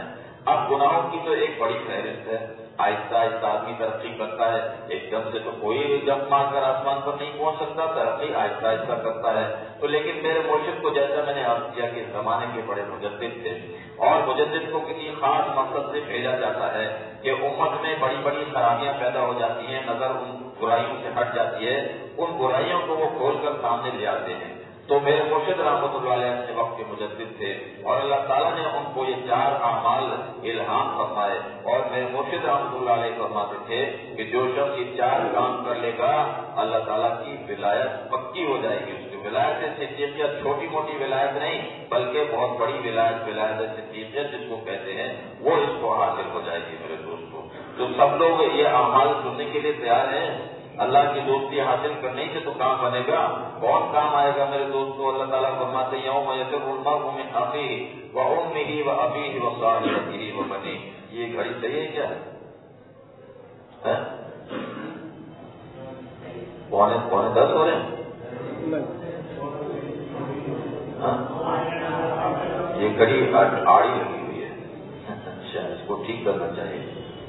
اب گناہوں کی تو ایک بڑی فہرست ہے، آہستہ آہستہ آدمی ترقی کرتا ہے، ایک دم سے تو کوئی جب مار کر آسمان پر نہیں پہنچ سکتا، ترقی آہستہ آہستہ کرتا ہے۔ تو لیکن میرے مرشد کو جیسا میں نے عرض کیا کہ زمانے کے بڑے مجدد تھے، اور مجدد کو کسی خاص مقصد سے بھیجا جاتا ہے کہ امت میں بڑی بڑی خرابیاں پیدا ہو جاتی ہیں، نظر ان برائیوں سے ہٹ جاتی ہے، ان برائیوں کو وہ کھول کر سامنے لے آتے ہیں۔ تو میرے مرشد رحمۃ اللہ علیہ اپنے وقت کے مجدد تھے، اور اللہ تعالیٰ نے ان کو یہ چار اعمال الہام فرمائے، اور میرے مرشد رحمۃ اللہ علیہ فرماتے تھے کہ جو شخص یہ چار کام کر لے گا اللہ تعالیٰ کی ولایت پکی ہو جائے گی۔ اس کی ولایت صدیقیت چھوٹی موٹی ولایت نہیں بلکہ بہت بڑی ولایت، ولایت صدیقیت جس کو کہتے ہیں، وہ اس کو حاصل ہو جائے گی۔ میرے دوستوں، تو سب لوگ یہ اعمال سننے کے لیے تیار ہیں؟ اللہ کی دوستی حاصل کرنے سے تو کام بنے گا، بہت کام آئے گا میرے دوستو۔ اللہ تعالیٰ فرماتے ہیں یوم یفر المرء من اخیہ وامہ وابیہ وصاحبتہ وبنیہ۔ یہ گھڑی صحیح ہے کیا؟ ہے پونے پونے دس ہو رہے ہیں؟ یہ گھڑی آڑی لگی ہوئی ہے، اچھا اس کو ٹھیک کرنا چاہیے۔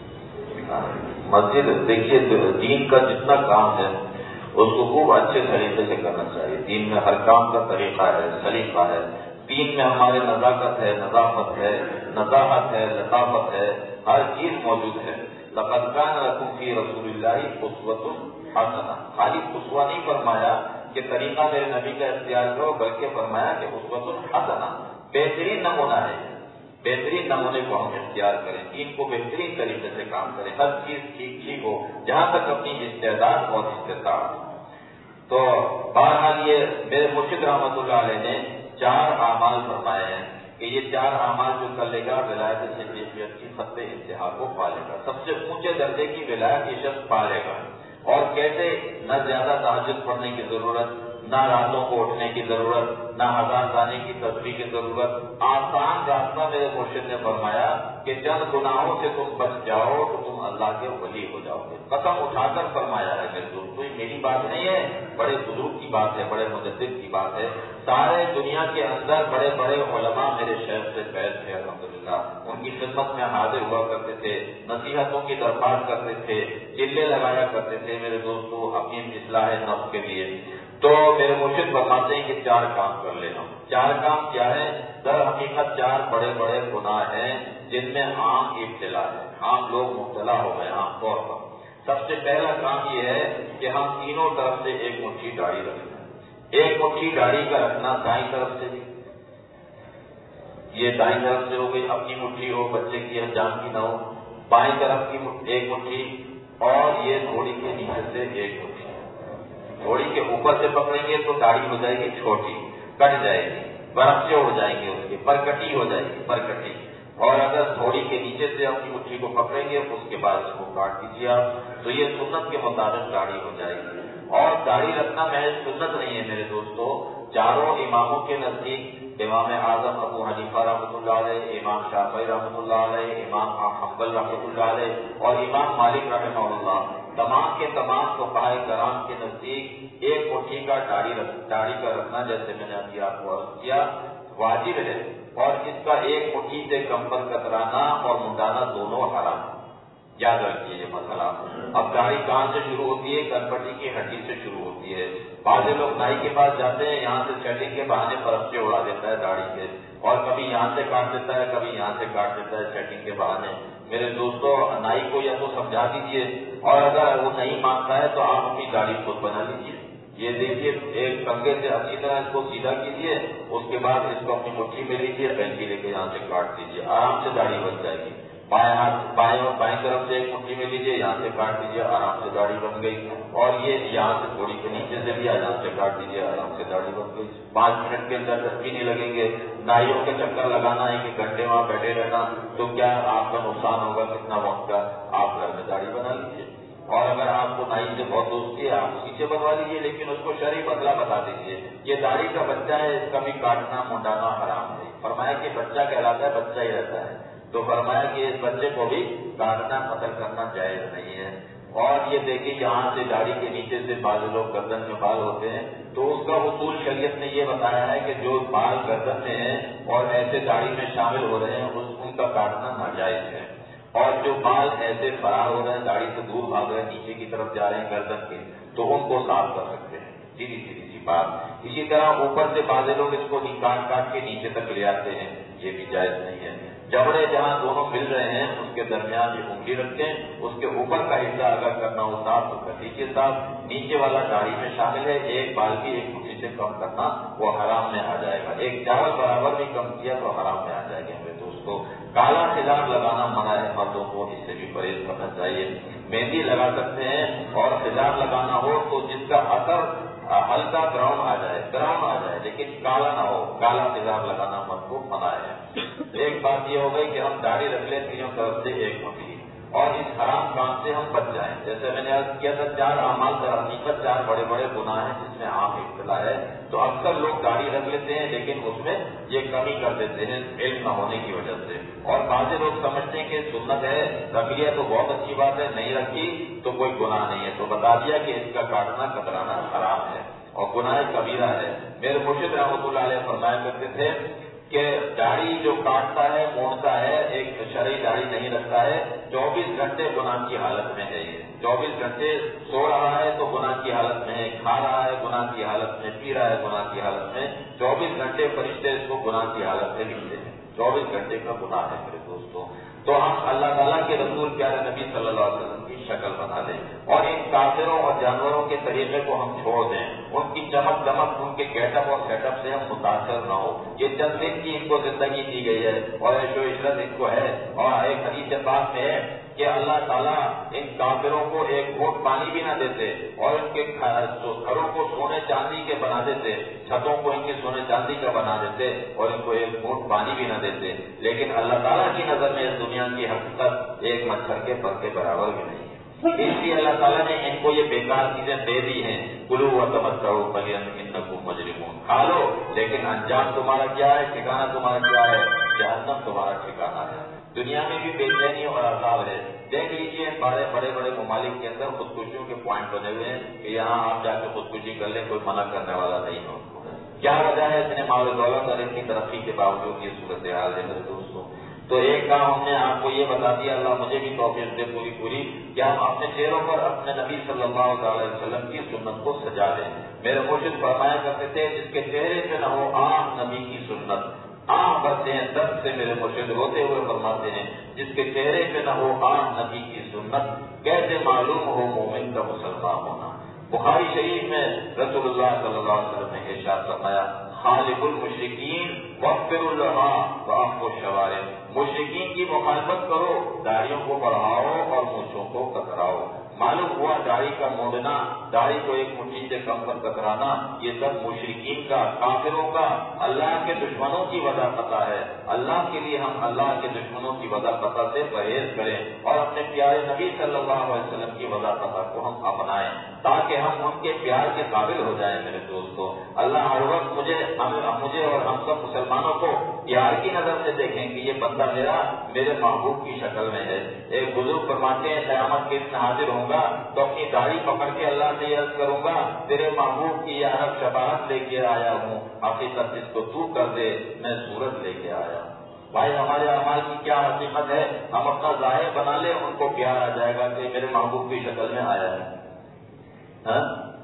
مسجد دیکھیے دین کا جتنا کام ہے اس کو خوب اچھے طریقے سے کرنا چاہیے۔ دین میں ہر کام کا طریقہ ہے، سلیقہ ہے، دین میں ہمارے نزاکت ہے، نظافت ہے، نزاہت ہے، لطافت ہے، ہر چیز موجود ہے۔ لقد کان لکم فی رسول اللہ اسوۃ حسنہ، خالی اسوہ نہیں فرمایا کہ طریقہ میرے نبی کا اختیار کرو، بلکہ فرمایا کہ اسوۃ حسنہ بہترین نمونہ ہے، بہترین نمونے کو ہم اختیار کریں، دین کو بہترین طریقے سے کام کریں، ہر چیز ٹھیک ٹھیک ہو جہاں تک اپنی استعداد اور استطاعت۔ تو بہرحال یہ میرے مرشد رحمۃ اللہ علیہ نے چار اعمال فرمائے ہیں کہ یہ چار اعمال جو کر لے گا ولایت صدیقیت کی خط انتہا کو پا لے گا، سب سے اونچے درجے کی ولایت یہ شخص پا لے گا۔ اور کیسے؟ نہ زیادہ تہجد پڑھنے کی ضرورت، نہ راتوں کو اٹھنے کی ضرورت، نہ ہزار دانے کی تسبیح کی ضرورت، آسان راستہ میرے مرشد نے فرمایا کہ چند گناہوں سے تم بچ جاؤ تو تم اللہ کے ولی ہو جاؤ گے۔ قسم اٹھا کر فرمایا ہے میرے دوست، کوئی میری بات نہیں ہے، بڑے بزرگ کی بات ہے، بڑے مجدد کی بات ہے۔ سارے دنیا کے اندر بڑے بڑے علماء میرے شیخ سے فیض تھے الحمدللہ، ان کی خدمت میں حاضر ہوا کرتے تھے، نصیحتوں کی درخواست کرتے تھے، چلے لگایا کرتے تھے میرے دوستوں اپنی اصلاح نفس کے لیے۔ تو میرے مرشد فرماتے ہیں کہ چار کام کر لینا۔ چار کام کیا ہے؟ در حقیقت چار بڑے بڑے گناہ ہیں جن میں عام ابتلا ہے، عام لوگ مبتلا ہو گئے عام طور پر۔ سب سے پہلا کام یہ ہے کہ ہم تینوں طرف سے ایک مٹھی داڑھی رکھنا۔ ایک مٹھی داڑھی کا رکھنا دائیں طرف سے، یہ دائیں طرف سے ہو گئی، اپنی مٹھی ہو، بچے کی جان کی نہ ہو۔ بائیں طرف کی ایک مٹھی، اور یہ تھوڑی کے نیچے سے ایک مٹھی۔ تھوڑی کے اوپر سے پکڑیں گے تو داڑھی ہو جائے گی چھوٹی، کٹ جائے گی، برف سے اڑ جائیں گے، اس کی پرکٹی ہو جائے گی، پرکٹی۔ اور اگر تھوڑی کے نیچے سے اپنی مٹھی کو پکڑیں گے اس کے بعد اس کو کاٹ دیجیے آپ، تو یہ سنت کے مطابق داڑھی ہو جائے گی۔ اور داڑھی رکھنا محض سنت نہیں ہے میرے دوستو، چاروں اماموں کے نزدیک امام اعظم ابو حنیفہ رحمۃ اللہ علیہ، امام شافعی رحمۃ اللہ علیہ، امام حنبل رحمۃ اللہ علیہ اور امام مالک رحمہ اللہ، تمام کے تمام فقہاء کرام کے نزدیک ایک مٹھی کا داڑھی داڑھی کا رکھنا، جیسے میں نے ابھی آپ کو عرض کیا، واجب ہے، اور اس کا ایک مٹھی سے کمبل کترانا اور منڈانا دونوں حرام۔ یاد رکھیے یہ مسئلہ۔ اب داڑھی کہاں سے شروع ہوتی ہے؟ کنپٹی کی ہڈی سے شروع ہوتی ہے۔ بعض لوگ نائی کے پاس جاتے ہیں، یہاں سے سیٹنگ کے بہانے برف سے اڑا دیتا ہے داڑھی سے، اور کبھی یہاں سے کاٹ دیتا ہے، کبھی یہاں سے کاٹ دیتا ہے سیٹنگ کے بہانے۔ میرے دوستو نائی کو یا تو سمجھا دیجیے، اور اگر وہ نہیں مانتا ہے تو آپ اپنی داڑھی خود بنا لیجیے۔ یہ دیکھیے ایک کنگے سے اچھی طرح اس کو سیدھا کیجیے، اس کے بعد اس کو اپنی مٹھی میں لیجیے، پینچی لے کے یہاں سے کاٹ دیجیے، آرام سے داڑھی بن جائے گی۔ بائیں ہاتھ بائیں اور بائیں طرف سے ایک مٹھی میں لیجیے، یہاں سے کاٹ دیجیے، آرام سے داڑھی بن گئی۔ اور یہ یہاں سے تھوڑی کے نیچے سے لیا، یہاں سے کاٹ دیجیے، آرام سے داڑھی بن گئی۔ پانچ منٹ کے اندر دس بھی نہیں لگیں گے۔ نائیوں کے چکر لگانا ہے کہ گھنٹے وہاں بیٹھے رہنا، تو کیا آپ کا نقصان ہوگا کتنا وقت کا؟ آپ گھر میں داڑھی بنا لیجیے۔ اور اگر آپ کو نائی سے بہت دوستی ہے آپ اسی سے بنوا لیجیے، لیکن اس کو شرعی بدلہ بتا دیجیے۔ یہ داڑھی کا بچہ ہے، اس کا بھی کاٹنا منڈانا حرام ہے۔ فرمایا کہ بچہ کہلاتا ہے، بچہ ہی رہتا ہے، تو فرمایا کہ اس بچے کو بھی کاٹنا قتل کرنا جائز نہیں ہے۔ اور یہ دیکھیے یہاں سے داڑھی کے نیچے سے بعض لوگ گردن میں بال ہوتے ہیں، تو اس کا اصول شریعت نے یہ بتایا ہے کہ جو بال گردن میں ہیں اور ایسے داڑھی میں شامل ہو رہے ہیں، اس ان کا کاٹنا ناجائز ہے. اور جو بال ایسے فرار ہو رہے ہیں، داڑھی سے دور بھاگ رہے ہیں، نیچے کی طرف جا رہے ہیں گردن کے، تو ان کو صاف کر سکتے ہیں. سیدھی سیدھی سی بات. اسی طرح اوپر سے بعض لوگ اس کو کاٹ کاٹ کے نیچے تک لے آتے ہیں، یہ بھی جائز نہیں ہے. جبڑے جہاں دونوں مل رہے ہیں اس کے درمیان یہ انگلی رکھیں، اس کے اوپر کا حصہ اگر کرنا ہو صاف تو کر لیجیے صاف. نیچے والا داڑھی میں شامل ہے. ایک بال بھی ایک مٹھی سے کم کرنا وہ حرام میں آ جائے گا. ایک چاول برابر بھی کم کیا تو حرام میں آ جائے گا. میرے دوستوں، کالا خضاب لگانا منع ہے مردوں کو، اس سے بھی پرہیز کرنا چاہیے. مہندی لگا سکتے ہیں، اور خضاب لگانا ہو تو جس کا اثر ہلکا براؤن آ جائے براؤن آ جائے لیکن کالا نہ ہو. کالا خضاب لگانا مرد کو منع ہے. ایک بات یہ ہو گئی کہ ہم داڑھی رکھ لیں تینوں طرف سے ایک مٹھی، اور اس حرام کام سے ہم بچ جائیں. جیسے میں نے عرض کیا تھا چار اعمال در حقیقت چار بڑے بڑے گناہ ہیں جس میں عام ابتلا ہے. تو اکثر لوگ داڑھی رکھ لیتے ہیں لیکن اس میں یہ کمی کر دیتے ہیں علم نہ ہونے کی وجہ سے. اور بعض لوگ سمجھتے ہیں کہ سنت ہے، رکھ لیا تو بہت اچھی بات ہے، نہیں رکھی تو کوئی گناہ نہیں ہے. تو بتا دیا کہ اس کا کاٹنا کترانا حرام ہے اور گناہ کبیرہ ہے. میرے مرشد رحمۃ اللہ علیہ فرمایا کرتے تھے کہ داڑھی جو کاٹتا ہے موڑتا ہے ایک شرعی داڑھی نہیں رکھتا ہے، چوبیس گھنٹے گناہ کی حالت میں ہے. یہ چوبیس گھنٹے سو رہا ہے تو گناہ کی حالت میں ہے، کھا رہا ہے گناہ کی حالت میں، پی رہا ہے گناہ کی حالت میں. چوبیس گھنٹے فرشتے اس کو گناہ کی حالت میں لکھتے ہیں. چوبیس گھنٹے کا گناہ ہے میرے دوستوں. تو ہم اللہ تعالیٰ کے رسول پیارے نبی صلی اللہ علیہ وسلم کی شکل بنا لیں اور ان کافروں اور جانوروں کے طریقے کو ہم چھوڑ دیں. ان کی چمک دمک، ان کے گیٹ اپ اور سیٹ اپ سے ہم متاثر نہ ہو. یہ چند دن کی ان کو زندگی دی گئی ہے اور عیش و عشرت ان کو ہے. اور ایک حدیث پاک میں ہے کہ اللہ تعالیٰ ان کافروں کو ایک گھونٹ پانی بھی نہ دیتے اور ان کے گھروں کو سونے چاندی کے بنا دیتے، چھتوں کو ان کے سونے چاندی کا بنا دیتے اور ان کو ایک گھونٹ پانی بھی نہ دیتے. لیکن اللہ تعالیٰ کی نظر میں اس دنیا کی حقیقت ایک مچھر کے پر کے برابر بھی نہیں ہے. اس لیے اللہ تعالیٰ نے ان کو یہ بیکار چیزیں دے دی ہیں. کلو و تمتعوا قلیلا انکم مجرمون. کھا لو لیکن انجام تمہارا کیا ہے، ٹھکانا تمہارا کیا ہے؟ جہنم تمہارا ٹھکانا ہے. دنیا میں بھی بے چینی اور عذاب ہے. دیکھ لیجیے بڑے بڑے بڑے ممالک کے اندر خودکشیوں کے پوائنٹ بنے ہوئے ہیں کہ یہاں آپ جا کے خودکشی کر لیں، کوئی منع کرنے والا نہیں ہے. کیا وجہ ہے؟ اتنے مال و دولت اور اتنی ترقی کے باوجود یہ صورتحال ہے میرے دوستوں. تو ایک کام ہم نے آپ کو یہ بتا دیا، اللہ مجھے بھی توفیق دے پوری پوری، کہ ہم اپنے چہروں پر اپنے نبی صلی اللہ علیہ وسلم کی سنت کو سجا دیں. میرے مرشد فرمایا کرتے تھے جس کے چہرے پہ نہ ہو آہ نبی کی سنت. آہ بھرتے ہیں درد سے میرے مرشد روتے ہوئے فرماتے ہیں جس کے چہرے پہ نہ ہو آہ نبی کی سنت کیسے معلوم ہو مومن کا مسلمان ہونا. بخاری شریف میں رسول اللہ صلی اللہ علیہ وسلم نے ارشاد فرمایا خالق المشرکین واغفر لهم واعفو الشوارب. مشرکین کی مخالفت کرو، داڑھیوں کو بڑھاؤ اور مونچھوں کو کتراؤ. معلوم ہوا داڑھی کا موڑنا، داڑھی کو ایک مٹھی سے کم پر کترانا، یہ سب مشرکین کا، کافروں کا، اللہ کے دشمنوں کی وجہ پتہ ہے. اللہ کے لیے ہم اللہ کے دشمنوں کی وجہ پتہ سے پرہیز کریں اور اپنے پیارے نبی صلی اللہ علیہ وسلم کی وجہ پتہ کو ہم اپنائیں تاکہ ہم ان کے پیار کے قابل ہو جائیں. میرے دوستوں، اللہ ہر وقت مجھے مجھے اور ہم سب مسلمانوں کو پیار کی نظر سے دیکھیں کہ یہ بندہ میرا میرے محبوب کی شکل میں ہے. ایک بزرگ فرماتے ہیں قیامت کے دن حاضر ہوں گا تو اپنی داڑھی پکڑ کے اللہ سے عرض کروں گا تیرے محبوب کی یا رب شفاعت لے کے آیا ہوں، حقیقت اس کو تو کر دے، میں صورت لے کے آیا ہوں. بھائی ہمارے اعمال کی کیا حقیقت ہے؟ ہم اپنا ظاہر بنا لیں، ان کو پیار آ جائے گا کہ میرے محبوب کی شکل میں آیا ہے. ہاں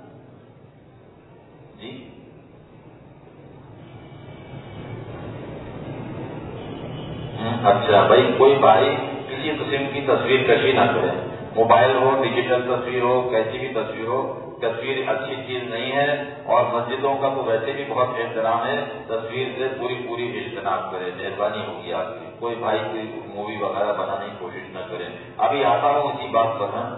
جی اچھا بھائی، کوئی بھائی کسی قسم کی تصویر کشی نہ کرے. موبائل ہو، ڈیجیٹل تصویر ہو، کیسی بھی تصویر ہو، تصویر اچھی چیز نہیں ہے. اور مسجدوں کا تو ویسے بھی بہت احترام ہے، تصویر سے پوری پوری اجتناب کرے، مہربانی ہوگی آپ کی. کوئی بھائی کوئی مووی وغیرہ بنانے کی کوشش نہ کرے. ابھی آتا ہوں اسی بات پر. ہاں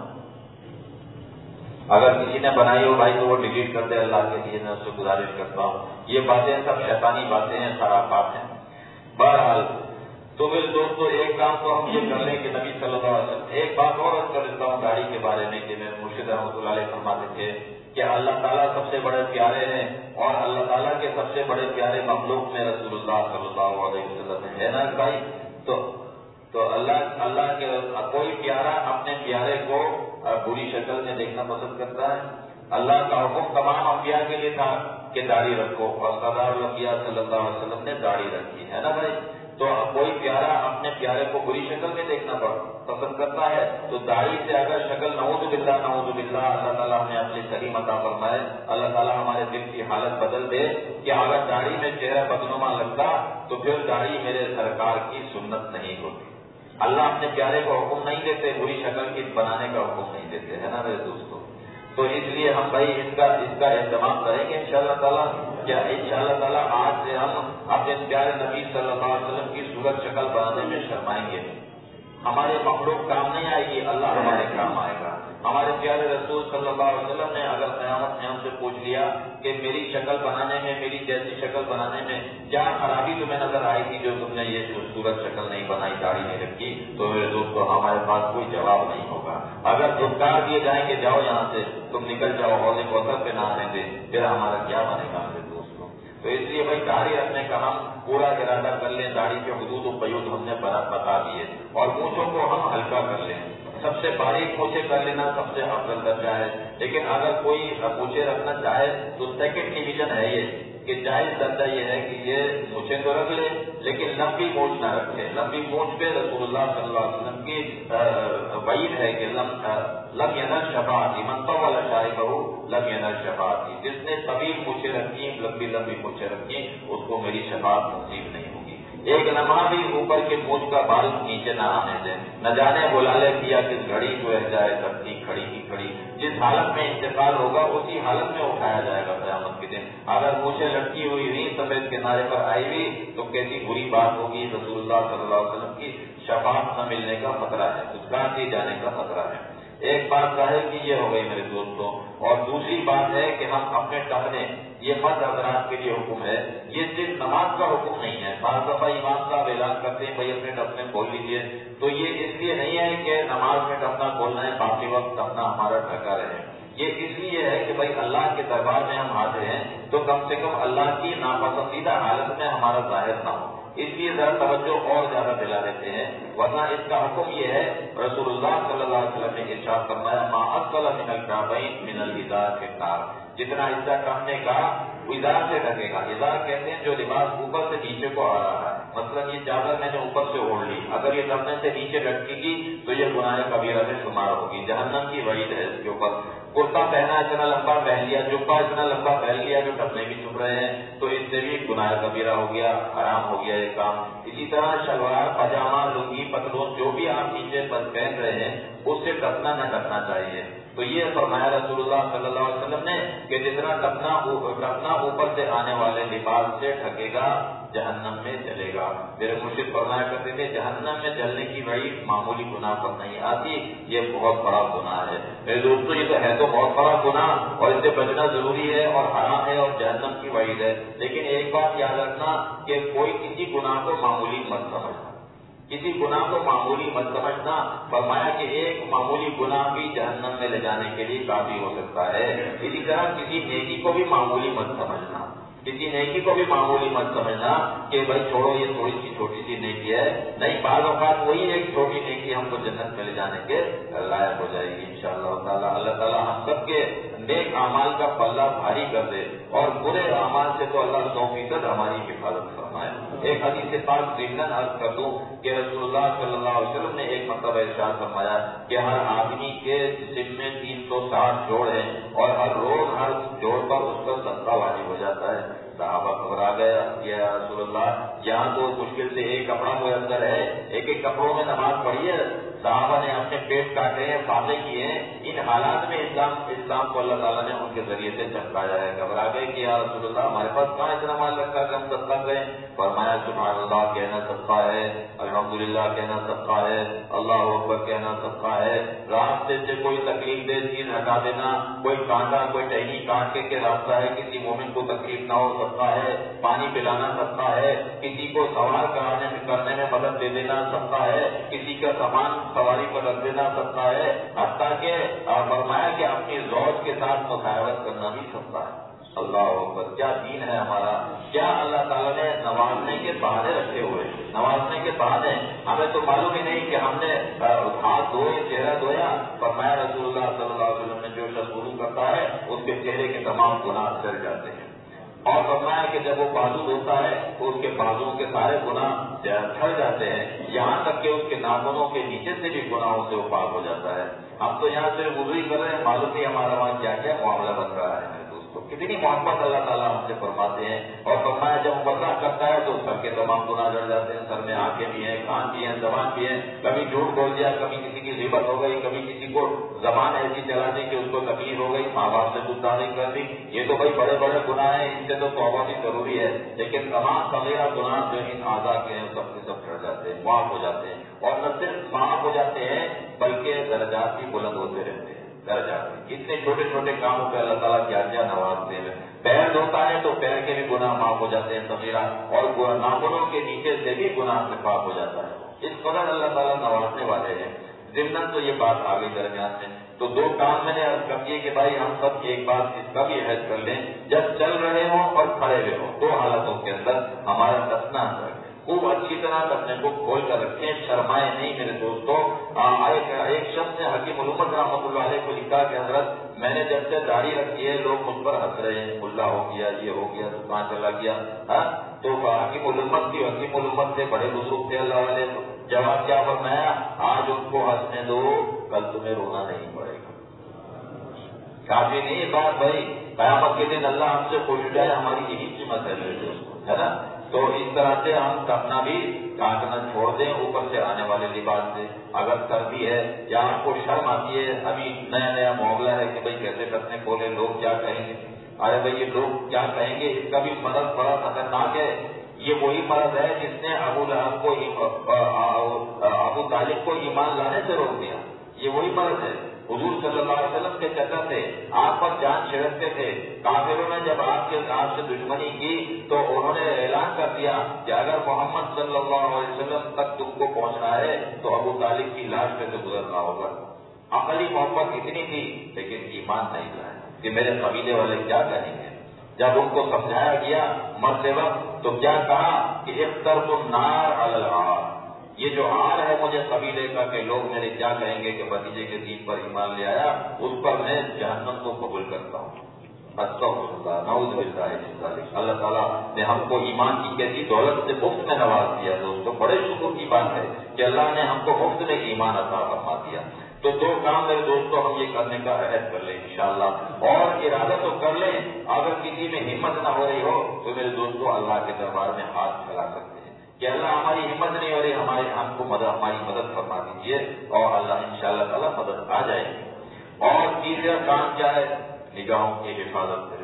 اگر کسی نے بنائی ہو بھائی تو وہ ڈیلیٹ کر دے، اللہ کے لیے میں اس سے گزارش کرتا ہوں. یہ باتیں سب شیطانی باتیں ہیں، خراب بات ہیں. بہرحال تو میرے دوستو ایک کام تو ہم یہ کر لیں کہ نبی صلی اللہ علیہ وسلم. ایک بات اور عرض کر دیتا ہوں داڑھی کے بارے میں کہ میرے مرشد رحمۃ اللہ علیہ فرماتے تھے کہ اللہ تعالیٰ سب سے بڑے پیارے ہیں اور اللہ تعالیٰ کے سب سے بڑے پیارے مخلوق میں رسول اللہ صلی اللہ علیہ وسلم ہے نا بھائی. تو تو اللہ اللہ کے کوئی پیارا اپنے پیارے کو بری شکل میں دیکھنا پسند کرتا ہے؟ اللہ کا حکم تمام انبیاء کے لیے تھا کہ داڑھی رکھو اور سردار الانبیاء صلی اللہ علیہ وسلم نے داڑھی رکھی ہے نا بھائی. تو کوئی پیارا اپنے پیارے کو بری شکل میں دیکھنا پسند کرتا ہے، تو داڑھی سے اگر شکل نعوذ باللہ نعوذ باللہ اللہ تعالیٰ ہمیں اپنی سلیم عطا فرمائے، اللہ تعالیٰ ہمارے دل کی حالت بدل دے کہ اگر داڑھی میں چہرہ بدنما لگتا تو پھر داڑھی میرے سرکار کی سنت نہیں ہوتی۔ اللہ اپنے پیارے کو حکم نہیں دیتے، بری شکل کی بنانے کا حکم نہیں دیتے، ہے نا میرے دوستوں۔ تو اس لیے ہم بھائی اس کا اس کا اہتمام کریں گے انشاءاللہ تعالیٰ۔ کیا انشاءاللہ تعالیٰ آج سے ہم اپنے پیارے نبی صلی اللہ علیہ وسلم کی صورت شکل بنانے میں شرمائیں گے؟ ہمارے مخلوق کام نہیں آئے گی، اللہ ہمارے کام آئے گا۔ ہمارے پیارے رسول صلی اللہ علیہ وسلم نے اگر قیامت میں ہم سے پوچھ لیا کہ میری شکل بنانے میں، میری جیسی شکل بنانے میں کیا خرابی تمہیں نظر آئی تھی جو تم نے یہ خوبصورت شکل نہیں بنائی، داڑھی نہیں رکھی، تو میرے دوستوں ہمارے پاس کوئی جواب نہیں ہوگا۔ اگر دھتکار دیے جائیں کہ جاؤ یہاں سے، تم نکل جاؤ، حوض کوثر پہ نہانے دے، پھر ہمارا کیا بنے گا میرے دوستوں؟ تو اس لیے بھائی داڑھی رکھنے کا ہم پورا ارادہ کر لیں، داڑھی کے حدود و قیود ہم نے بتا دیے، اور مونچھوں کو ہم ہلکا کر لیں۔ سب سے باریک مونچھیں کر لینا سب سے افضل درجہ ہے، لیکن اگر کوئی مونچھیں رکھنا چاہے تو سیکنڈ ڈویژن ہے یہ کہ جائز درجہ یہ ہے کہ یہ مونچھیں تو رکھ لے لیکن لمبی مونچھ نہ رکھے۔ لمبی مونچھ پہ رسول اللہ صلی اللہ علیہ وسلم کی وعید ہے کہ لم لم ینل شفاعتی، من طول شاربہ لم ینل شفاعتی، جس نے طویل مونچھیں رکھی، لمبی لمبی مونچھیں رکھی، اس کو میری شفاعت نصیب نہیں ہوگی۔ ایک لمحہ بھی اوپر کے مونچھ کا بال نیچے نہ آنے دیں، نہ جانے بلالے کیا کس گھڑی کو رہ جائے سکتی کھڑی کی کھڑی، جس حالت میں انتقال ہوگا اسی حالت میں اٹھایا جائے گا قیامت کے دن۔ اگر مونچھیں لٹکی ہوئی ہوئی سفید کنارے پر آئی ہوئی تو کیسی بری بات ہوگی، رسول اللہ صلی اللہ علیہ وسلم کی شفاعت نہ ملنے کا خطرہ ہے، دھتکار دیے جانے کا خطرہ ہے۔ ایک بات ظاہر کی یہ ہو گئی میرے دوستوں، اور دوسری بات ہے کہ ہم اپنے ٹہنے، یہ مرد حضرات کے لیے حکم ہے، یہ صرف نماز کا حکم نہیں ہے۔ بعض دفعہ امام صاحب اعلان کرتے ہیں بھائی اپنے ٹپنے کھول لیجیے، تو یہ اس لیے نہیں ہے کہ نماز میں ٹپنا کھولنا ہے، باقی وقت ٹپنا ہمارا ڈھکا رہے، یہ اس لیے ہے کہ بھائی اللہ کے دربار میں ہم حاضر ہیں تو کم سے کم اللہ کی ناپسندیدہ حالت میں ہمارا ظاہر نہ ہو، اس لیے ذرا توجہ اور زیادہ دلا دیتے ہیں، ورنہ اس کا حکم یہ ہے، رسول اللہ صلی اللہ علیہ وسلم نے ارشاد فرمایا ما اسفل من الکعبین من الازار فی النار، جتنا حصہ ٹہنے کا ازار سے ڈھکے گا۔ ازار کہتے ہیں جو لباس اوپر سے نیچے کو آ رہا ہے، مثلا یہ چادر میں نے اوپر سے اوڑھ لی، اگر یہ ٹہنے سے نیچے لٹکے گی تو یہ گناہ کبیرہ میں شمار ہوگی، جہنم کی وعید ہے اس کے اوپر۔ کرتا پہنا اتنا لمبا پہن لیا، جبہ اتنا لمبا پہن لیا جو ٹپنے بھی چھپ رہے ہیں، تو اس سے بھی گناہ کبیرہ ہو گیا، حرام ہو گیا یہ کام۔ اسی طرح شلوار پاجامہ لنگی پتلون جو بھی آپ نیچے پہن رہے ہیں اس سے ٹپنا نہ ٹپنا چاہیے۔ تو یہ فرمایا رسول اللہ صلی اللہ علیہ وسلم نے کہ جتنا ٹپنا ٹپنا اوپر سے آنے والے لباس سے ڈھکے گا جہنم میں جلے گا۔ میرے مرشد فرمایا کرتے تھے جہنم میں جلنے کی وعید معمولی گناہ پر نہیں آتی، یہ بہت بڑا گناہ ہے۔ میرے دوستوں یہ تو ہے تو بہت بڑا گناہ اور اس سے بچنا ضروری ہے اور حرام ہے اور جہنم کی وعید ہے، لیکن ایک بات یاد رکھنا کہ کوئی کسی گناہ کو معمولی مت سمجھنا، کسی گناہ کو معمولی مت سمجھنا۔ فرمایا کہ ایک معمولی گناہ بھی جہنم میں لے جانے کے لیے کافی ہو سکتا ہے۔ اسی طرح کسی نیکی کو بھی معمولی مت سمجھنا، کسی نیکی کو بھی معمولی مت سمجھنا کہ بھائی چھوڑو یہ تھوڑی سی چھوٹی سی نیکی ہے، نہیں، بعض اوقات وہی ایک چھوٹی نیکی ہم کو جنت میں لے جانے کے لائق ہو جائے گی انشاءاللہ تعالیٰ۔ اللہ تعالیٰ ہم سب کے نیک اعمال کا پلہ بھاری کر دے اور برے اعمال سے تو اللہ سو فیصد ہماری حفاظت فرمائے۔ ایک حدیث پاک ضمن عرض کر دوں کہ رسول اللہ صلی اللہ علیہ وسلم نے ایک مرتبہ ارشاد فرمایا کہ ہر آدمی کے جسم میں تین سو ساٹھ جوڑ ہیں اور ہر روز ہر جوڑ پر اس کا صدقہ واجب ہو جاتا ہے۔ صحابہ گھبرا گیا یا رسول اللہ یہاں تو مشکل سے ایک کپڑا میسر ہے، ایک ایک کپڑوں میں نماز پڑھی ہے۔ صحابہ نے اپنے پیٹ کاٹے ہیں، فاتح کیے ہیں، ان حالات میں اسلام اسلام کو اللہ تعالیٰ نے ان کے ذریعے سے چمکایا ہے۔ گھبرا گئے کہ یا رسول اللہ ہمارے پاس کہاں اتنا مال رکھا کہ ہم صدقہ کریں؟ فرمایا سبحان اللہ کہنا صدقہ ہے، الحمدللہ کہنا صدقہ ہے، اللہ اکبر کہنا صدقہ ہے، راستے سے کوئی تکلیف دہ چیز ہٹا دینا، کوئی کانٹا کوئی ٹہنی کاٹ کے کہ راستہ ہے کسی مومن کو تکلیف نہ ہو صدقہ ہے، پانی پلانا صدقہ ہے، کسی کو سوار کرانے میں کرنے میں مدد دے دینا صدقہ ہے، کسی کا سامان سواری پر رکھ دینا صدقہ ہے، حتیٰ کہ فرمایا کہ اپنی زوج کے ساتھ مساوات کرنا بھی صدقہ ہے۔ اللہ اکبر، کیا دین ہے ہمارا، کیا اللہ تعالیٰ نے نوازنے کے بہانے رکھے ہوئے، نوازنے کے بہانے۔ ہمیں تو معلوم ہی نہیں کہ ہم نے ہاتھ دھوئے چہرہ دھویا، فرمایا رسول اللہ صلی اللہ علیہ وسلم نے جو شخص وضو کرتا ہے اس کے چہرے کے تمام گناہ چل جاتے ہیں۔ اور فرمایا کہ جب وہ بازو دھوتا ہے تو اس کے بازو کے سارے گناہ جھڑ جاتے ہیں، یہاں تک کہ اس کے ناخنوں کے نیچے سے بھی گناہوں سے وہ پاک ہو جاتا ہے۔ ہم تو یہاں سے وضو ہی کر رہے ہیں، معلوم نہیں ہمارا وہاں کیا کیا معاملہ بن رہا ہے۔ کتنی محبت اللہ تعالیٰ ہم سے فرماتے ہیں، اور فرمایا جب برا کرتا ہے تو سر کے تمام گناہ جڑ جاتے ہیں، سر میں آنکھیں بھی ہیں، کان بھی ہیں، زبان بھی ہے، کبھی جھوٹ بول دیا، کبھی کسی کی غیبت ہو گئی، کبھی کسی کو زبان ایسی چلا دی کہ اس کو تکلیف ہو گئی، ماں باپ سے گستاخی کر دی، یہ تو بھائی بڑے بڑے گناہ ہیں، ان سے تو توبہ بھی ضروری ہے، لیکن تمام صغیرہ گناہ جو ان اعضاء کے ہیں سب کے سب چڑھ جاتے ہیں، معاف ہو جاتے ہیں، اور نہ صرف معاف ہو جاتے ہیں بلکہ درجات بھی بلند ہوتے رہتے ہیں۔ درجات اتنے چھوٹے چھوٹے کاموں پہ اللہ تعالیٰ کیا کیا نوازتے ہیں۔ پیر دھوتا ہے تو پیر کے بھی گناہ معاف ہو جاتے ہیں صغیرہ، اور ناخنوں کے نیچے سے بھی گناہ سے پاک ہو جاتا ہے۔ اس قدر اللہ تعالیٰ نوازنے والے ہیں۔ ضمن تو یہ بات آگے درمیان میں تو دو کام میں نے عرض کر دیے کہ بھائی ہم سب ایک بات اس کا بھی عہد کر لیں، جب چل رہے ہوں اور کھڑے ہوئے ہوں دو حالتوں کے اندر ہمارا کسنا رکھیں، خوب اچھی طرح اپنے کو کھول کر رکھیں، شرمائے نہیں میرے دوستوں۔ ایک شخص نے حکیم علومت رحمۃ اللہ علیہ کو لکھا کہ حضرت میں نے جب سے داڑھی رکھی ہے لوگ مجھ پر ہنس رہے ہیں، ملا ہو گیا، یہ ہو گیا، تو کہاں چلا گیا۔ تو حکیم علومت کی حکیم علومت سے بڑے بزرگ تھے اللہ والے، جواب کیا فرمایا، آج ان کو ہنسنے دو، کل تمہیں رونا نہیں پڑے گا۔ کافی نہیں بات بھائی، قیامت کے دن اللہ ہم سے خوش ہو جائے، ہماری یہی قیمت ہے میرے دوستوں، ہے نا۔ تو اس طرح سے ہم اپنا بھی کاٹنا چھوڑ دیں اوپر سے آنے والے لباس سے۔ اگر سردی ہے یا آپ کو شرم آتی ہے، ابھی نیا نیا معاملہ ہے کہ بھائی کیسے کرنے کھولے، لوگ کیا کہیں گے، ارے بھائی یہ لوگ کیا کہیں گے، اس کا بھی مرض بڑا خطرناک ہے۔ یہ وہی مرض ہے جس نے ابو لہب کو ابو طالب کو ایمان لانے سے روک دیا، یہ وہی مرض ہے۔ حضور صلی اللہ علیہ وسلم کے چچا تھے، آپ پر جان چھڑکتے تھے، کافروں نے جب آپ کے آپ سے دشمنی کی تو انہوں نے اعلان کر دیا کہ اگر محمد صلی اللہ علیہ وسلم تک تم کو پہنچنا ہے تو ابو طالب کی لاش پہ سے گزرنا ہوگا۔ عقلی محبت اتنی تھی لیکن ایمان نہیں لائے کہ میرے قبیلے والے کیا کہیں گے۔ جب ان کو سمجھایا گیا مرتے وقت تو کیا کہا کہ اخترت النار علی العار، یہ جو عار ہے مجھے قبیلے کا کہ لوگ میرے کیا کہیں گے کہ بھتیجے کے دین پر ایمان لے آیا، اس پر میں جہنم کو قبول کرتا ہوں۔ اللہ تعالیٰ نے ہم کو ایمان کی کیسی دولت سے مفت میں نواز دیا دوستوں، بڑے شکر کی بات ہے کہ اللہ نے ہم کو مفت میں ایمان عطا فرما دیا۔ تو دو کام میرے دوستوں ہم یہ کرنے کا عہد کر لیں انشاءاللہ، اور ارادہ تو کر لیں، اگر کسی میں ہمت نہ ہو رہی ہو تو میرے دوستوں اللہ کے دربار میں ہاتھ پھیلا سکتے ہیں کہ اللہ ہماری ہمت نہیں ہو رہی، ہمارے ہم کو مدد ہماری مدد فرما دیجیے، اور اللہ انشاءاللہ تعالیٰ مدد آ جائے گی۔ اور تیسرا کام کیا ہے، نگاہوں کی حفاظت میرے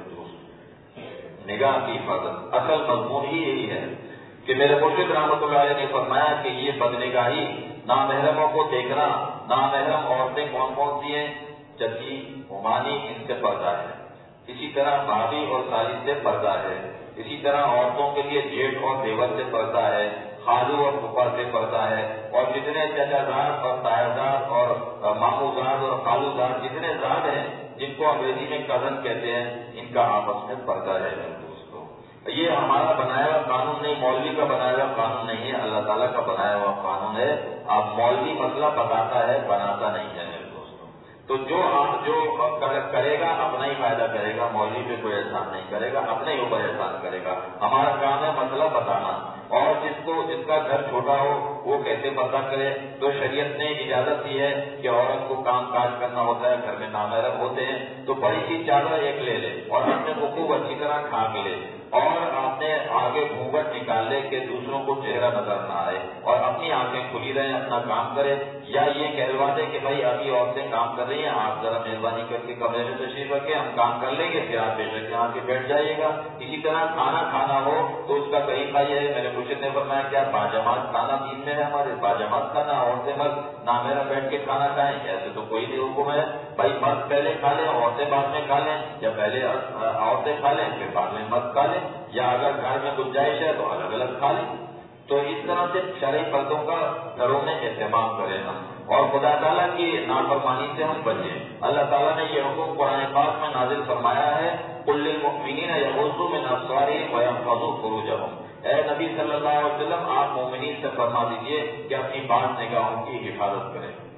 دوست، نگاہ کی حفاظت۔ اصل مضمون ہی یہی ہے کہ میرے مرشد رحمۃ اللہ علیہ نے فرمایا کہ یہ بدنگاہی، نامحرموں کو دیکھنا، نامحرم عورتیں کون کون سی ہیں، چچی، عمانی، ان سے پردہ ہے، اسی طرح بھابھی اور سالی سے پردہ ہے، اسی طرح عورتوں کے لیے جیٹھ اور دیور سے پردہ ہے، خالو اور پھپھا سے پردہ ہے، اور جتنے چچا زاد اور تایا زاد اور مامو زاد اور خالو زاد جتنے زاد ہیں جن کو انگریزی میں کزن کہتے ہیں، ان کا آپس میں پردہ ہے میرے دوستوں۔ یہ ہمارا بنایا ہوا قانون نہیں، مولوی کا بنایا ہوا قانون نہیں ہے، اللہ تعالیٰ کا بنایا ہوا قانون ہے۔ اب مولوی مسئلہ بتاتا ہے، بناتا نہیں ہے میرے دوستوں۔ تو جو جو کرے گا اپنا ہی فائدہ کرے گا، مولوی پہ کوئی احسان نہیں کرے گا، اپنے ہی اوپر احسان کرے گا۔ ہمارا کام ہے مسئلہ بتانا، اور جس کو جس کا گھر چھوٹا ہو وہ کیسے پتہ کرے۔ تو شریعت نے اجازت دی ہے کہ عورت کو کام کاج کرنا ہوتا ہے، گھر میں نامحرم ہوتے ہیں تو بڑی سی چادر ایک لے لے اور اپنے کو خوب اچھی طرح ڈھانپ لے، اور اپنے آگے گھونگھٹ نکال لے کہ دوسروں کو چہرہ نظر نہ آئے، اور اپنی آنکھیں کھلی رہیں، اپنا کام کرے، یا یہ کہلوا دے کہ بھائی ابھی عورتیں کام کر رہی ہیں، آپ ذرا مہربانی کر کے کمرے میں تشریف رکھیں، ہم کام کر لیں گے، پھر آپ بے شک یہاں کے بیٹھ جائیے گا۔ اسی طرح کھانا کھانا ہو تو اس کا طریقہ یہ ہے، میرے مرشد نے فرمایا کیا باجماعت کھانا دین میں ہے ہمارے، باجماعت کھانا، عورتیں مرد نامحرم بیٹھ کے کھانا کھائیں، ایسے تو کوئی نہیں حکم ہے بھائی، مرد پہلے کھا لیں عورتیں بعد میں کھا لیں، یا پہلے عورتیں کھا لیں پھر بعد میں مرد کھا لیں، یا اگر گھر میں گنجائش ہے تو الگ الگ کھا لیں۔ تو اس طرح سے شرعی پردوں کا گھروں میں اہتمام کریں ہم، اور خدا تعالیٰ کی نافرمانی سے ہم بچیں۔ اللہ تعالیٰ نے یہ حکم قرآن پاک میں نازل فرمایا ہے، قل للمؤمنین یغضوا من ابصارهم ویحفظوا فروجهم، اے نبی صلی اللہ علیہ وسلم آپ مومنین سے فرما دیجئے کہ اپنی بات نگاہوں کی حفاظت کریں،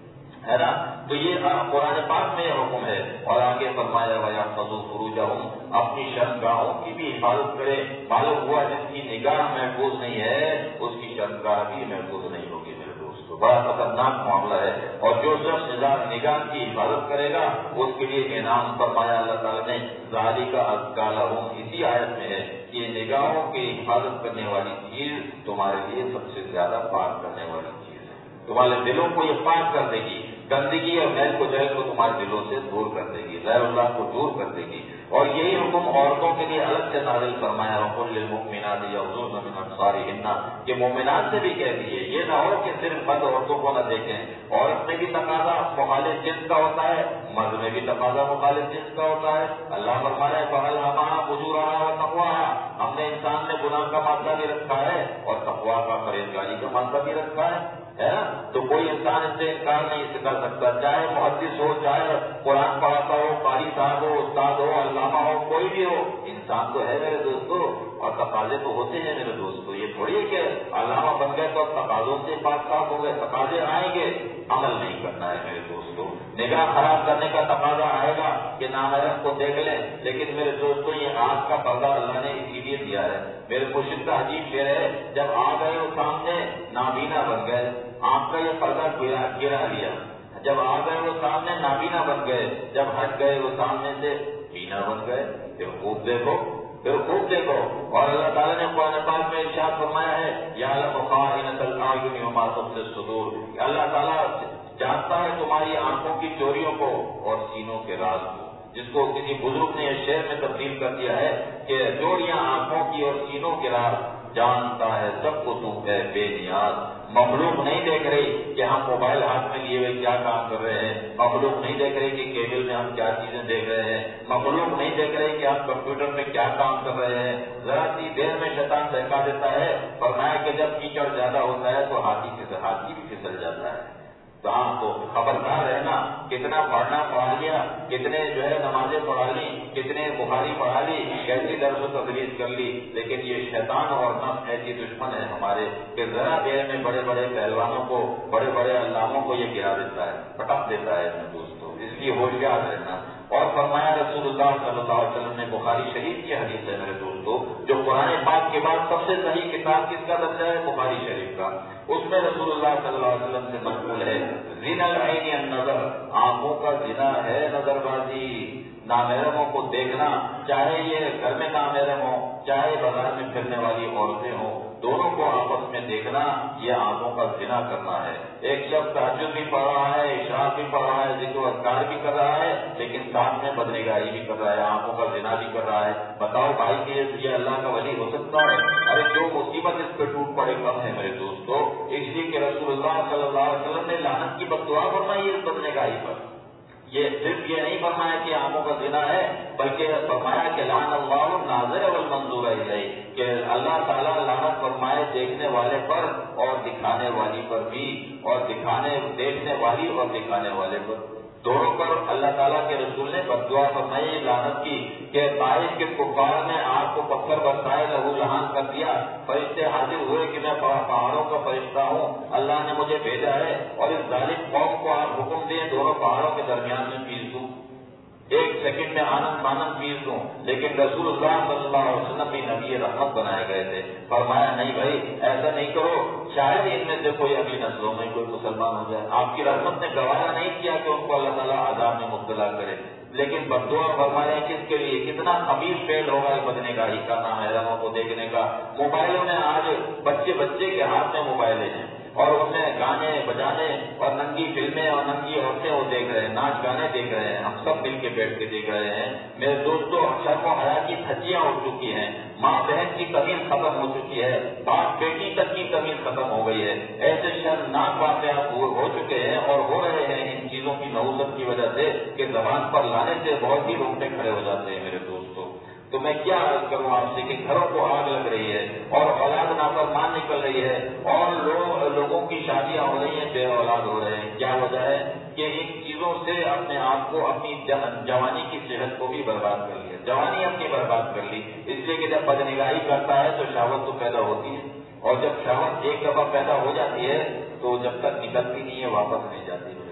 ہے نا. تو یہ قرآن پاک میں یہ حکم ہے. اور آگے فرمایا وَيَحْفَظُوا فُرُوجَهُمْ، اپنی شرمگاہوں کی بھی حفاظت کرے. معلوم ہوا جس کی نگاہ محفوظ نہیں ہے اس کی شرمگاہ بھی محفوظ نہیں ہوگی میرے دوستو. بڑا خطرناک معاملہ ہے. اور جو شخص نگاہ کی حفاظت کرے گا اس کے لیے انعام فرمایا اللہ تعالیٰ نے ذَلِكَ أَزْكَىٰ لَهُمْ. اسی آیت میں ہے کہ نگاہوں کی حفاظت کرنے والی چیز تمہارے لیے سب سے زیادہ پاک کرنے والی چیز ہے. تمہارے دلوں کو یہ پاک کر دے گی. گندگی اور میل کو جہل کو تمہارے دلوں سے دور کر دے گی، غیر اللہ کو دور کر دے گی. اور یہی حکم عورتوں کے لیے الگ سے نازل فرمایا وَقُلْ لِلْمُؤْمِنَاتِ يَغْضُضْنَ مِنْ أَبْصَارِهِنَّ، کہ مومنات سے بھی کہہ دیجیے یہ نہ ہو کہ صرف مرد عورتوں کو نہ دیکھیں. عورت میں بھی تقاضا مخالف جنس کا ہوتا ہے، مرد میں بھی تقاضا مخالف جنس کا ہوتا ہے. اللہ فرمایا ہے فَأَلْهَمَهَا فُجُورَهَا وَتَقْوَاهَا، ہم نے انسان میں گناہ کا مادہ بھی رکھا ہے اور تقویٰ کا پرہیزگاری کا مادہ بھی رکھا ہے. تو کوئی انسان اس سے انکار نہیں کر سکتا، چاہے محدث ہو، چاہے قرآن پڑھاتا ہو، قاری صاحب ہو، استاد ہو، علامہ ہو، کوئی بھی ہو، انسان تو ہے میرے دوستو. اور تقاضے تو ہوتے ہیں میرے دوستو. یہ تھوڑی ہے کہ علامہ بن گئے تو اب تقاضوں سے پاک صاف ہو گئے. تقاضے آئیں گے، عمل نہیں کرنا ہے میرے دوستو. نگاہ خراب کرنے کا تقاضا آئے گا کہ نامحرم کو دیکھ لیں، لیکن میرے دوستو یہ آنکھ کا پردہ اللہ نے اسی لیے دیا ہے. میرے مرشد کا عجیب شعر ہے، جب آ گئے وہ سامنے نابینا بن گئے، آنکھ کا یہ پردہ گرا لیا. جب آ گئے وہ سامنے نابینا بن گئے، جب ہٹ گئے وہ سامنے سے بینا بن گئے. پھر خوب دیکھو، پھر خوب دیکھو. اور اللہ تعالیٰ نے قرآن پاک میں ارشاد فرمایا ہے یَعْلَمُ خَائِنَةَ الْأَعْیُنِ وَمَا تُخْفِي الصُّدُورُ، اللہ تعالیٰ جانتا ہے تمہاری آنکھوں کی چوریوں کو اور سینوں کے راز کو. جس کو کسی بزرگ نے یہ شعر میں تبدیل کر دیا ہے کہ چوریاں آنکھوں کی اور سینوں کے راز جانتا ہے سب کو تو ہے بے نیاز. مخلوق نہیں دیکھ رہی کہ ہم موبائل ہاتھ میں لیے ہوئے کیا کام کر رہے ہیں، مخلوق نہیں دیکھ رہی کہ کیبل میں ہم کیا چیزیں دیکھ رہے ہیں، مخلوق نہیں دیکھ رہی کہ ہم کمپیوٹر میں کیا کام کر رہے ہیں. ذرا سی دیر میں شیطان بہکا دیتا ہے. فرمایا کہ جب کیچڑ زیادہ ہوتا ہے تو ہاتھی سے ہاتھی بھی پھسل جاتا ہے. تو ہاں تو خبردار رہنا. کتنا پڑھنا پڑھا لیا، کتنے جو ہے نمازیں پڑھا لی، کتنے بخاری پڑھا لی، کیسی درس و تدریس کر لی، لیکن یہ شیطان اور نفس ایسی دشمن ہے ہمارے کہ ذرا دیر میں بڑے بڑے پہلوانوں کو، بڑے بڑے علاموں کو یہ گرا دیتا ہے، پٹک دیتا ہے اپنے دوستوں. اس لیے ہوشیار رہنا. اور فرمایا رسول اللہ صلی اللہ علیہ وسلم نے، بخاری شریف کی حدیث ہے میرے دوستو، جو قرآن پاک کے بعد سب سے صحیح کتاب کس کا درجہ ہے؟ بخاری شریف کا. اس میں رسول اللہ صلی اللہ علیہ وسلم سے منقول ہے زنا العین النظر، آنکھوں کا زنا ہے نظر بازی. نامحرموں کو دیکھنا، چاہے یہ گھر میں نامحرم ہو، چاہے بازار میں پھرنے والی عورتیں ہوں، دونوں کو آپس میں دیکھنا یہ آنکھوں کا زنا کرنا ہے. ایک شخص تہجد بھی پڑھ رہا ہے، اشراق بھی پڑھ رہا ہے، ذکر و اذکار بھی کر رہا ہے، لیکن ساتھ میں بدنگاہی بھی کر رہا ہے، آنکھوں کا زنا بھی کر رہا ہے. بتاؤ بھائی کہ یہ اللہ کا ولی ہو سکتا ہے؟ ارے جو مصیبت اس پہ ٹوٹ پڑے کم ہے میرے دوستو. اس لیے کہ رسول اللہ صلی اللہ علیہ وسلم نے لعنت کی بد دعا فرمائی اس بدنگاہی پر. یہ صرف یہ نہیں فرمایا کہ آنکھوں کا زنا ہے، بلکہ فرمایا کہ لعن اللہ الناظر والمنظور الیہ، کہ اللہ تعالیٰ لعنت فرمائے دیکھنے والے پر اور دکھانے والی پر بھی، اور دکھانے دیکھنے والی اور دکھانے والے پر دونوں پر اللہ تعالیٰ کے رسول نے بد دعا فرمائی لعنت کی کہ طائف کے کفار نے آگ کو پتھر برسائے، لہو لہان کر دیا. فرشتے حاضر ہوئے کہ میں پہاڑوں کا فرشتہ ہوں، اللہ نے مجھے بھیجا ہے اور اس ظالم قوم کو آپ حکم دیں دونوں پہاڑوں کے درمیان میں پیس دوں، ایک سیکنڈ میں آنند مانند پیس دوں. لیکن رسول اللہ صلی اللہ علیہ وسلم بھی نبی رحمت بنائے گئے تھے. فرمایا نہیں بھائی ایسا نہیں کرو، شاید ان میں سے کوئی ابھی نسلوں میں کوئی مسلمان ہو جائے. آپ کی رحمت نے گوارا نہیں کیا کہ ان کو اللہ تعالیٰ عذاب میں مبتلا کرے، لیکن بد دعا فرمایا کس کے لیے؟ کتنا خبیث فعل ہوگا یہ بدنگاہی کا، نامحرموں کو دیکھنے کا. موبائلوں میں آج بچے بچے کے ہاتھ میں موبائلیں ہیں اور اس میں گانے بجانے اور ننگی فلمیں اور ننگی عورتیں وہ دیکھ رہے ہیں، ناچ گانے دیکھ رہے ہیں، ہم سب مل کے بیٹھ کے دیکھ رہے ہیں. میرے دوستوں شرم و حیا کی دھجیاں اٹھ چکی ہیں، ماں بہن کی تمیز ختم ہو چکی ہے، باپ بیٹی تک کی تمیز ختم ہو گئی ہے. ایسے شرمناک واقعات ہو چکے ہیں اور ہو رہے ہیں ان چیزوں کی نحوست کی وجہ سے کہ زبان پر لانے سے بہت ہی روکتے کھڑے ہو جاتے ہیں میرے دوستوں. تو میں کیا عرض کروں آپ سے کہ گھروں کو آگ لگ رہی ہے اور اولاد نافرمان نکل رہی ہے اور لوگ لوگوں کی شادیاں ہو رہی ہیں، بے اولاد ہو رہے ہیں. کیا وجہ ہے کہ ان چیزوں سے اپنے آپ کو، اپنی جوانی کی صحت کو بھی برباد کر لیا، جوانی اپنی برباد کر لی. اس لیے کہ جب بدنگاہی کرتا ہے تو شہوت تو پیدا ہوتی ہے، اور جب شہوت ایک دفعہ پیدا ہو جاتی ہے تو جب تک نکلتی نہیں ہے واپس نہیں جاتی میرے دوست.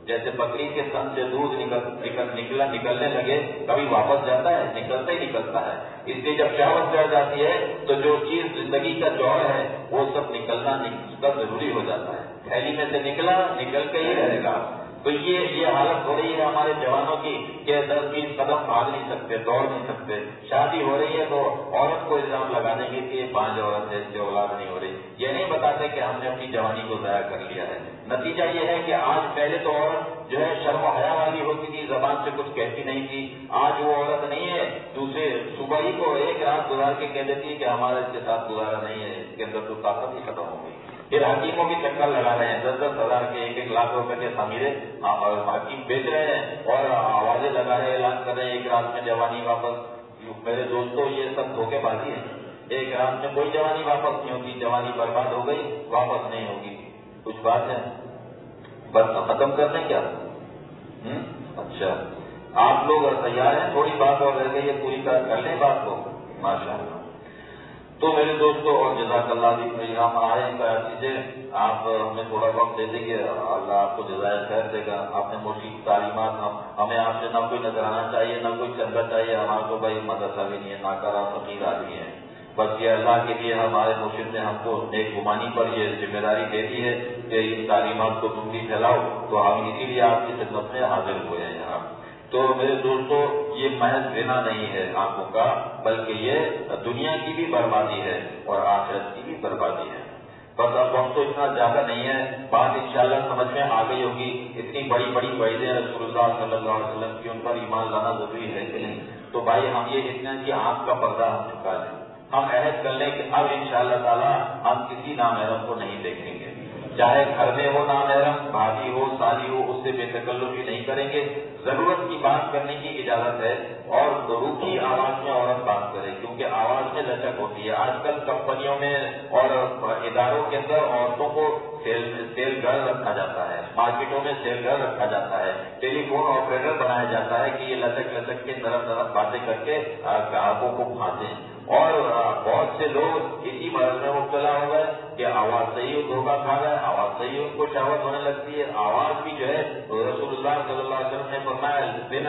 جیسے بکری کے سن سے دودھ نکل نکل نکلا نکلنے لگے کبھی واپس جاتا ہے؟ نکلتا ہی نکلتا ہے. اس لیے جب شہوت چڑھ جاتی ہے تو جو چیز زندگی کا جوہر ہے وہ سب نکلنا اس کا ضروری ہو جاتا ہے. تھیلی میں سے نکلا نکل کے ہی رہے گا. تو یہ یہ حالت ہو رہی ہے ہمارے جوانوں کی کہ دس بیس قدم بھاگ نہیں سکتے، دوڑ نہیں سکتے. شادی ہو رہی ہے تو عورت کو الزام لگا دیں گے کہ پانچ عورت ہے، اس سے اولاد نہیں ہو رہی. یہ نہیں بتاتے کہ ہم نے اپنی جوانی کو ضائع کر لیا ہے. نتیجہ یہ ہے کہ آج پہلے تو عورت جو ہے شرم و حیا والی ہوتی تھی، زبان سے کچھ کہتی نہیں تھی. آج وہ عورت نہیں ہے، دوسرے صبح ہی کو ایک رات گزار کے کہہ دیتی ہے کہ ہمارا اس کے ساتھ گزارا نہیں ہے، اس کے اندر تو طاقت ہی ختم ہو گئی. پھر حکیموں کی چکر لگا رہے ہیں، دس دس ہزار کے ایک ایک لاکھ روپے کے خمیرے حکیم بیچ رہے ہیں اور آوازیں لگا رہے ہیں، اعلان کر رہے ہیں ایک رات میں جوانی واپس. میرے دوستوں یہ سب دھوکے بازی ہے. ایک رات میں کوئی جوانی واپس نہیں ہوگی. جوانی برباد ہو گئی، واپس نہیں ہوگی. کچھ بات ہے بس ختم کر دیں کیا؟ اچھا آپ لوگ تیار ہیں؟ تھوڑی بات اور رہ گئی ہے، پوری کر لیں بات کو. ماشاء اللہ. تو میرے دوستوں اور جزاک اللہ بھی ہم آئے چیزیں آپ ہمیں تھوڑا وقت دے دیں گے، اللہ آپ کو جزائے خیر دے گا. آپ نے موسیقی تعلیمات ہمیں آپ سے نہ کوئی نظرانہ چاہیے نہ کوئی چندہ چاہیے. ہمارا تو بھائی مدرسہ بھی نہیں ہے، ناکارہ فقیر آدمی ہے. بس یہ اللہ کے لیے ہمارے مرشد نے ہم کو نیک گمانی پر یہ ذمہ داری دے دی ہے کہ ان تعلیمات کو تم بھی پھیلاؤ، تو ہم اسی لیے آپ کی خدمت میں حاضر ہوئے ہیں یہاں. تو میرے دوستوں یہ محض زنا نہیں ہے آنکھوں کا، بلکہ یہ دنیا کی بھی بربادی ہے اور آخرت کی بھی بربادی ہے. بس اب وقت تو اتنا زیادہ نہیں ہے، بات انشاءاللہ سمجھ میں آ گئی ہوگی. اتنی بڑی بڑی وعیدیں رسول اللہ صلی اللہ علیہ وسلم کی، ان پر ایمان لانا ضروری ہے کہ نہیں؟ تو بھائی ہم یہ اتنا کہ آنکھ کا پردہ ہم چکا لیں، ہم عہد کر لیں کہ اب انشاءاللہ تعالی ہم کسی نامحرم کو نہیں دیکھیں گے. چاہے گھر میں ہو نامحرم، بھابھی ہو سالی ہو، اس سے بے تکلفی نہیں کریں گے. ضرورت کی بات کرنے کی اجازت ہے اور روکی آواز میں عورت بات کرے، کیونکہ آواز میں لچک ہوتی ہے. آج کل کمپنیوں میں اور اداروں کے اندر عورتوں کو سیل سیل گرل رکھا جاتا ہے، مارکیٹوں میں سیل گرل رکھا جاتا ہے، ٹیلی فون آپریٹر بنایا جاتا ہے کہ یہ لچک لچک کے طرف طرف باتیں کر کے گاہکوں کو پھانسیں. اور بہت سے لوگ اسی مرض میں مبتلا ہو گئے کہ آواز صحیح ہو دھوکہ کھا گئے، آواز صحیح ہو ان کو شہوت ہونے لگتی ہے. آواز بھی جو ہے رسول اللہ صلی اللہ علیہ وسلم نے فرمایا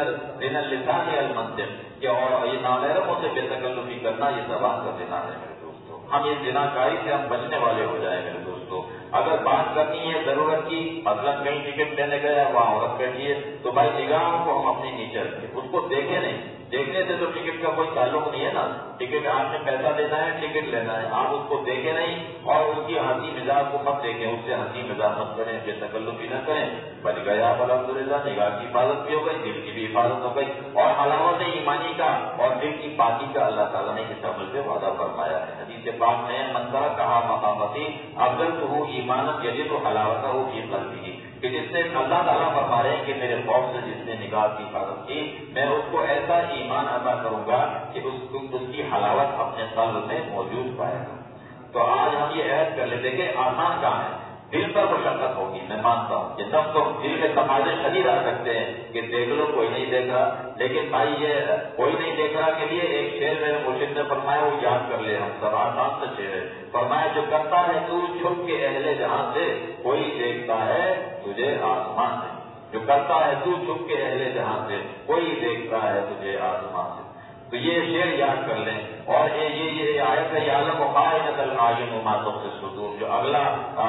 بن اللسان المنطق کہ اور یہ نامحرموں سے بے تکلفی کرنا یہ زبان کا زنا ہے. میرے دوستوں ہم یہ زناکاری سے ہم بچنے والے ہو جائیں. میرے دوستوں اگر بات کرنی ہے ضرورت کی، مثلاً کہیں ٹکٹ لینے گئے وہاں عورت بیٹھی ہے تو بھائی نگاہوں کو ہم اپنی نیچے رکھیں، اس کو دیکھیں نہیں. دیکھنے سے تو ٹکٹ کا کوئی تعلق نہیں ہے نا. ٹکٹ آپ نے پیسہ دینا ہے، ٹکٹ لینا ہے، آپ اس کو دیکھیں نہیں اور اس کی ہنسی مزاج کو مت دیکھیں، اس سے ہنسی مزاج مت کریں، بے تکلفی نہ کریں. بچ گئے آپ الحمدللہ، نگاہ کی حفاظت بھی ہو گئی، دل کی بھی حفاظت ہو گئی اور علامت ایمانی کا اور دل کی پاکی کا اللہ تعالیٰ نے اس عمل سے وعدہ فرمایا ہے. حدیث پاک میں منظر کہا مقامتی افضل تو ایمانت یجد و حلاوت ہو فی قلبہ کہ جس نے اللہ تعالیٰ فرما رہے ہیں کہ میرے خوف سے جس نے نگاہ کی حفاظت کی میں اس کو ایسا ایمان عطا کروں گا کہ اس اس کی حلاوت اپنے قلب میں موجود پائے گا. تو آج ہم یہ عہد کر لیتے کہ آسان کام ہے، دل پر مشقت ہوگی، میں مانتا ہوں یہ سب تو دل میں تقاضے شدید آ سکتے ہیں کہ دیکھ لو کوئی نہیں دیکھ رہا، لیکن بھائی یہ کوئی نہیں دیکھ رہا کے لیے ایک شعر میرے مرشد نے فرمایا وہ یاد کر لے ہم سب. آسان سے شعر ہے، فرمایا جو کرتا ہے تو چھپ کے اہل جہاں سے کوئی دیکھتا ہے تجھے آسمان سے. جو کرتا ہے تو چھپ کے اہل جہاں سے کوئی دیکھتا ہے تجھے آسمان سے. تو یہ شعر یاد کر لیں. اور یہ یہ آیت ہے یعلم خائنۃ الاعین وما تخفی الصدور، جو اگلا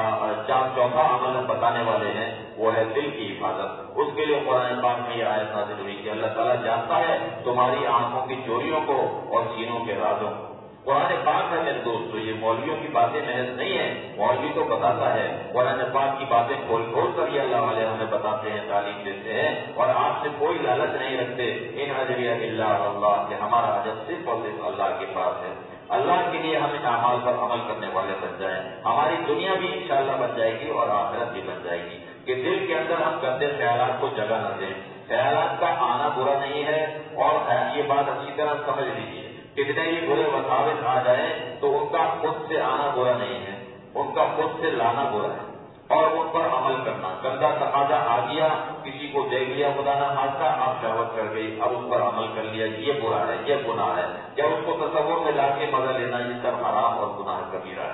چار چوتھا عمل ہم بتانے والے ہیں وہ ہے دل کی حفاظت. اس کے لیے قرآن پاک میں یہ آیت نازل ہوئی کہ اللہ تعالیٰ جانتا ہے تمہاری آنکھوں کی چوریوں کو اور سینوں کے رازوں کو. قرآن پاک ہے میرے دوستو، یہ مولویوں کی باتیں محض نہیں ہیں. مولوی تو بتاتا ہے، قرآن پاک کی باتیں کھول کھول کر یہ اللہ والے ہمیں بتاتے ہیں، تعلیم دیتے ہیں اور آپ سے کوئی لالچ نہیں رکھتے. ان اجریہ الا اللہ کہ ہمارا اجر صرف اور صرف اللہ کے پاس ہے. اللہ کے لیے ہم ان اعمال پر عمل کرنے والے بن جائیں، ہماری دنیا بھی انشاءاللہ بن جائے گی اور آخرت بھی بن جائے گی. کہ دل کے اندر ہم گندے خیالات کو جگہ نہ دیں. خیالات کا آنا برا نہیں ہے اور یہ بات اچھی طرح سمجھ لیجیے، کتنے ہی برے وساوس آ جائیں تو ان کا خود سے آنا برا نہیں ہے، ان کا خود سے لانا برا ہے اور ان پر عمل کرنا. گندا تقاضا آ گیا، کسی کو دیکھ لیا خدا نہ خاصہ، اب شہوت کر گئی، اب اس پر عمل کر لیا، یہ برا ہے، یہ گناہ ہے. یا اس کو تصور میں لا کے مزہ لینا، یہ سب حرام اور گناہ کبیرہ ہے.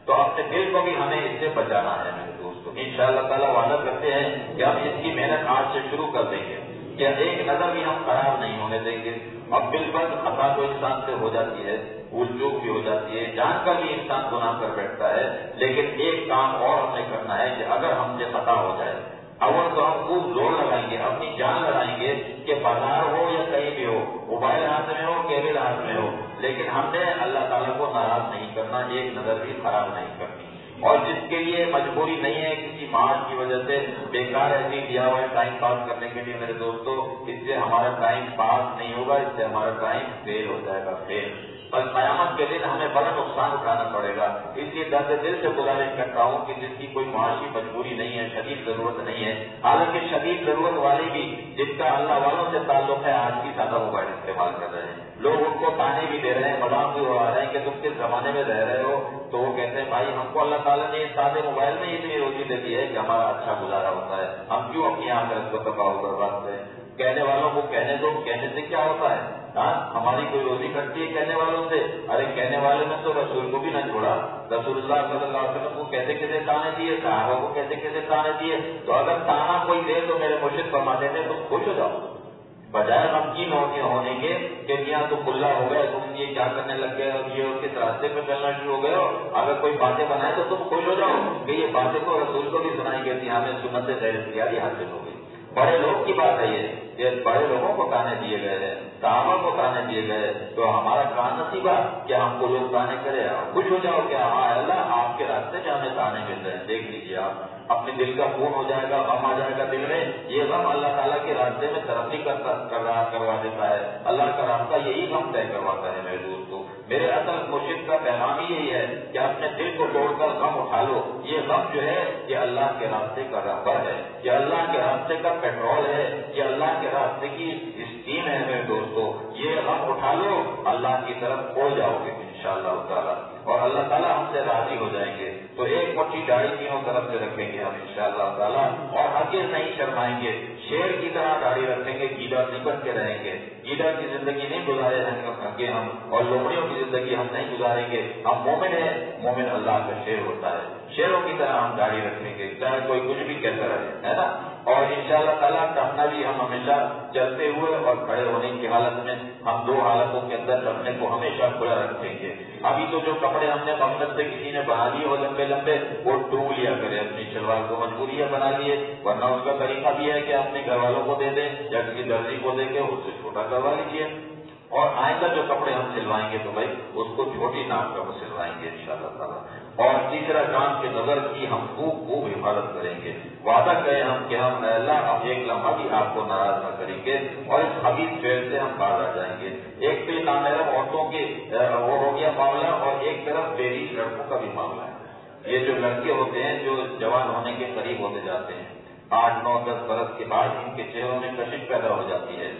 تو اپنے دل کو بھی ہمیں اس سے بچانا ہے میرے دوستوں. انشاءاللہ تعالیٰ وعدہ کرتے ہیں کہ ہم اس کی محنت آج سے شروع کر دیں گے کہ ایک نظر بھی ہم خراب نہیں ہونے دیں گے. اب بالکل خطا تو انسان سے ہو جاتی ہے, بھول چوک بھی ہو جاتی ہے, جان کر بھی انسان گناہ کر بیٹھتا ہے, لیکن ایک کام اور ہمیں کرنا ہے کہ اگر ہم سے خطا ہو جائے اول تو ہم خوب زور لگائیں گے, اپنی جان لگائیں گے کہ بازار ہو یا کہیں بھی ہو, موبائل ہاتھ میں ہو کیبل ہاتھ میں ہو, لیکن ہم نے اللہ تعالیٰ کو ناراض نہیں کرنا, ایک نظر بھی خراب نہیں کرنی. اور جس کے لیے مجبوری نہیں ہے کسی معاش کی وجہ سے بیکار ایسی دیا ہوا ہے ٹائم پاس کرنے کے لیے میرے دوستوں, اس سے ہمارا ٹائم پاس نہیں ہوگا, اس سے ہمارا ٹائم فیل ہو جائے گا, فیل. بس قیامت کے دن ہمیں بڑا نقصان اٹھانا پڑے گا. اس لیے درد دل سے گزارش کرتا ہوں کہ جس کی کوئی معاشی مجبوری نہیں ہے, شدید ضرورت نہیں ہے, حالانکہ شدید ضرورت والے بھی جن کا اللہ والوں سے تعلق ہے آج بھی زیادہ موبائل استعمال کر رہے ہیں. لوگ ان کو تانے بھی دے رہے ہیں, مذاق بھی اڑا رہے ہیں کہ تم کس زمانے میں رہ رہے ہو. تو وہ کہتے ہیں بھائی ہم کو اللہ تعالیٰ نے سادے موبائل میں اتنی روزی دے دی ہے کہ ہمارا اچھا گزارا ہوتا ہے, ہم کیوں اپنی آخرت کو تباہ برباد کریں. کہنے والوں کو کہنے دو, کہنے سے کیا ہوتا ہے, ہاں ہماری کوئی روزی کٹتی ہے کہنے والوں سے. ارے کہنے والے نے تو رسول کو بھی نہ چھوڑا, رسول اللہ صلی اللہ علیہ وسلم کو کیسے کیسے تانے دیے, صحابہ کو کیسے کیسے تانے دیے. تو اگر تانا کوئی دے تو میرے مرشد فرماتے تھے تم خوش ہو جاؤ, بجائے غمگین ہونے کے کہ یہاں تو کھلا ہو گئے, تم یہ کیا کرنے لگ گئے, اور یہ اس کے راستے پہ چلنا شروع ہو گئے ہو. اگر کوئی باتیں بنائے تو تم خوش ہو جاؤ کہ یہ باتیں تو رسول کو بھی سنائی گئی تھی, ہمیں سنت غیر اختیاری حاصل ہو گئی. بڑے لوگ کی بات ہے یہ, یہ بڑے لوگوں کو تانے دیے گئے ہیں, صحابہ کو تانے دیے گئے. تو ہمارا کام نصیب ہے کہ ہم کو لوگ تانے کرے, خوش ہو جاؤ کہ ہاں اللہ آپ کے راستے میں ہمیں تانے مل رہے ہیں. دیکھ لیجیے آپ, اپنے دل کا خون ہو جائے گا, غم آ جائے گا دل میں, یہ غم اللہ تعالیٰ کے راستے میں ترقی کرتا کروا دیتا ہے. اللہ کا راستہ یہی غم طے کرواتا ہے میرے دوستوں. میرے اصل مرشد کا پیغام ہی یہی ہے کہ اپنے دل کو توڑ کر غم اٹھا لو. یہ غم جو ہے یہ اللہ کے راستے کا رہبر ہے, یہ اللہ کے راستے کا پیٹرول ہے, یہ اللہ کے راستے کی اسٹیم ہے میرے دوستوں. یہ غم اٹھا لو, اللہ کی طرف کھو جاؤ گے انشاءاللہ تعالیٰ, اور اللہ تعالیٰ ہم سے راضی ہو جائیں گے. تو ایک مٹھی داڑھی تینوں طرف سے رکھیں گے ہم انشاءاللہ تعالیٰ, اور ہرگز نہیں شرمائیں گے. شیر کی طرح داڑھی رکھیں گے, گیدڑ نپٹ کے رہیں گے. گیدڑ کی زندگی نہیں گزارے گے ہم, اور لومڑیوں کی زندگی ہم نہیں گزاریں گے. ہم مومن ہیں, مومن اللہ کا شیر ہوتا ہے. شیروں کی طرح ہم داڑھی رکھیں گے, چاہے کوئی کچھ بھی کہتا رہے, ہے نا. اور انشاءاللہ تعالیٰ ٹہنا بھی ہم ہمیشہ چلتے ہوئے اور کھڑے ہونے کی حالت میں, ہم دو حالتوں کے اندر اپنے کو ہمیشہ کھلا رکھیں گے. ابھی تو جو کپڑے ہم نے مقصد سے کسی نے بنا لیے ہو لمبے لمبے, وہ ٹو لیا کرے اپنی شلوار کو, مجبوری ہے بنا لیے, ورنہ اس کا طریقہ بھی ہے کہ اپنے گھر والوں کو دے دیں یا کسی درزی کو دے کے اس سے چھوٹا کروا لیجیے. اور آئندہ جو کپڑے ہم سلوائیں گے تو بھائی اس کو چھوٹی ناپ کا سلوائیں گے انشاءاللہ تعالیٰ. اور تیسرا کام کے نظر کی ہم خوب خوب حفاظت کریں گے. وعدہ کریں ہم کہ ہم اللہ اب ایک لمحہ بھی آپ کو ناراض نہ کریں گے, اور اس خبیث فعل سے ہم باہر آ جائیں گے. ایک تو نامحرم عورتوں کے وہ ہو گیا معاملہ, اور ایک طرف بیری لڑکوں کا بھی معاملہ ہے. یہ جو لڑکے ہوتے ہیں جو جوان ہونے کے قریب ہوتے جاتے ہیں, آٹھ نو دس برس کے بعد ان کے چہروں میں کشش پیدا ہو جاتی ہے.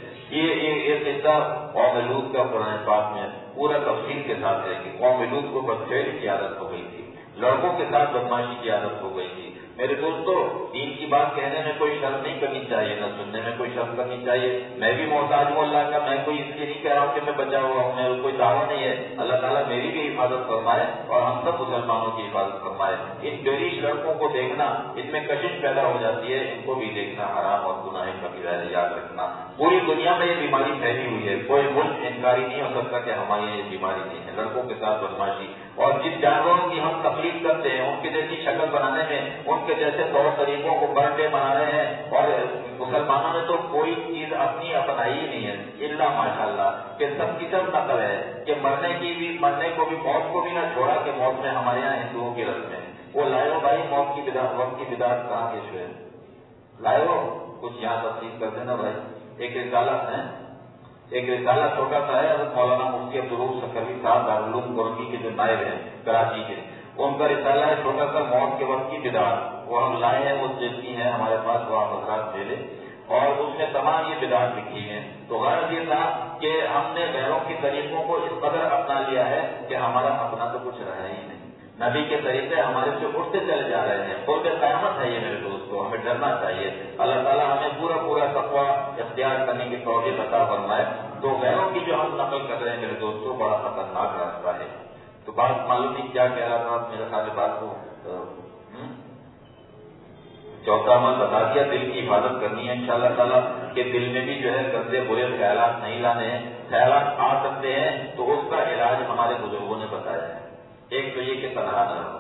یہ قصہ قوم لوط کا قرآن پاک میں پورا تفصیل کے ساتھ ہے کہ قوم لوط کو بدفعلی کی عادت ہو گئی تھی, لڑکوں کے ساتھ بدماشی کی عادت ہو گئی تھی. میرے دوستو, دین کی بات کہنے میں کوئی شرم نہیں کرنی چاہیے, نہ سننے میں کوئی شرم کرنی چاہیے. میں بھی محتاج ہوں اللہ کا, میں کوئی اس لیے نہیں کہہ رہا ہوں کہ میں بچا ہوا ہوں, میں کوئی دعویٰ نہیں ہے. اللہ تعالیٰ میری بھی حفاظت فرمائے اور ہم سب مسلمانوں کی حفاظت فرمائے. ان بیریش لڑکوں کو دیکھنا, ان میں کشش پیدا ہو جاتی ہے, ان کو بھی دیکھنا حرام اور گناہ کبیرہ ہے, یاد رکھنا. پوری دنیا میں یہ بیماری پھیلی ہوئی ہے, کوئی ملک انکاری نہیں ہو سکتا کہ ہماری یہ بیماری نہیں ہے, لڑکوں کے ساتھ بدماشی. اور جن جانوروں کی ہم تکلیف کرتے ہیں ان کی جیسی شکل بنانے میں, ان کے جیسے طور طریقوں کو برتھ ڈے بنا رہے ہیں, اور مسلمانوں نے تو کوئی چیز اپنی اپنائی ہی نہیں ہے الا ماشاء اللہ, کہ سب کی سب نقل ہے کہ مرنے کی بھی, مرنے کو بھی, موت کو بھی نہ چھوڑا کہ موت میں ہمارے یہاں ہندوؤں کی رسم ہے. وہ لائے بھائی موت کی بدعت, وقت کی بدعت کہاں کے شعر لائے ہو, کچھ یہاں تفصیل کر دینا بھائی. ایک رسالہ ہے, ایک رسالہ چھوٹا سا ہے, حضرت مولانا مفتی عبدالروف سکروی صاحب دارالعلوم گورنی کے جو نائب ہیں کراچی کے, ان کا رسالہ ہے چھوٹا سا, موت کے وقت کی بدعت. وہ ہم لائے ہیں, وہ جلدی ہے ہمارے پاس, وہ آپ حضرات لے لیں, اور اس میں تمام یہ بدعت لکھی ہیں. تو غرض یہ تھا کہ ہم نے غیروں کے طریقوں کو اس قدر اپنا لیا ہے کہ ہمارا اپنا تو کچھ رہا ہی نہیں. نبی کے طریقے ہمارے سے اٹھتے چلے جا رہے ہیں. قرب قیامت ہے یہ میرے دوستوں, ہمیں ڈرنا چاہیے. اللہ تعالیٰ ہمیں پورا پورا تقویٰ اختیار کرنے کی توفیق عطا فرمائے. تو غیروں کی جو ہم نقل کر رہے ہیں میرے دوستوں, بڑا خطرناک راستہ ہے. تو بات معلوم نہیں کیا کہہ رہا تھا میرے خیال بات کو چوتھا عمل بتا دیا، دل کی حفاظت کرنی ہے انشاءاللہ تعالیٰ کہ دل میں بھی جو ہے گندے برے خیالات نہیں لانے ہیں. خیالات آ سکتے ہیں تو اس کا علاج ہمارے بزرگوں نے بتایا ہے. ایک تو یہ کہ تنہا نہ رہو.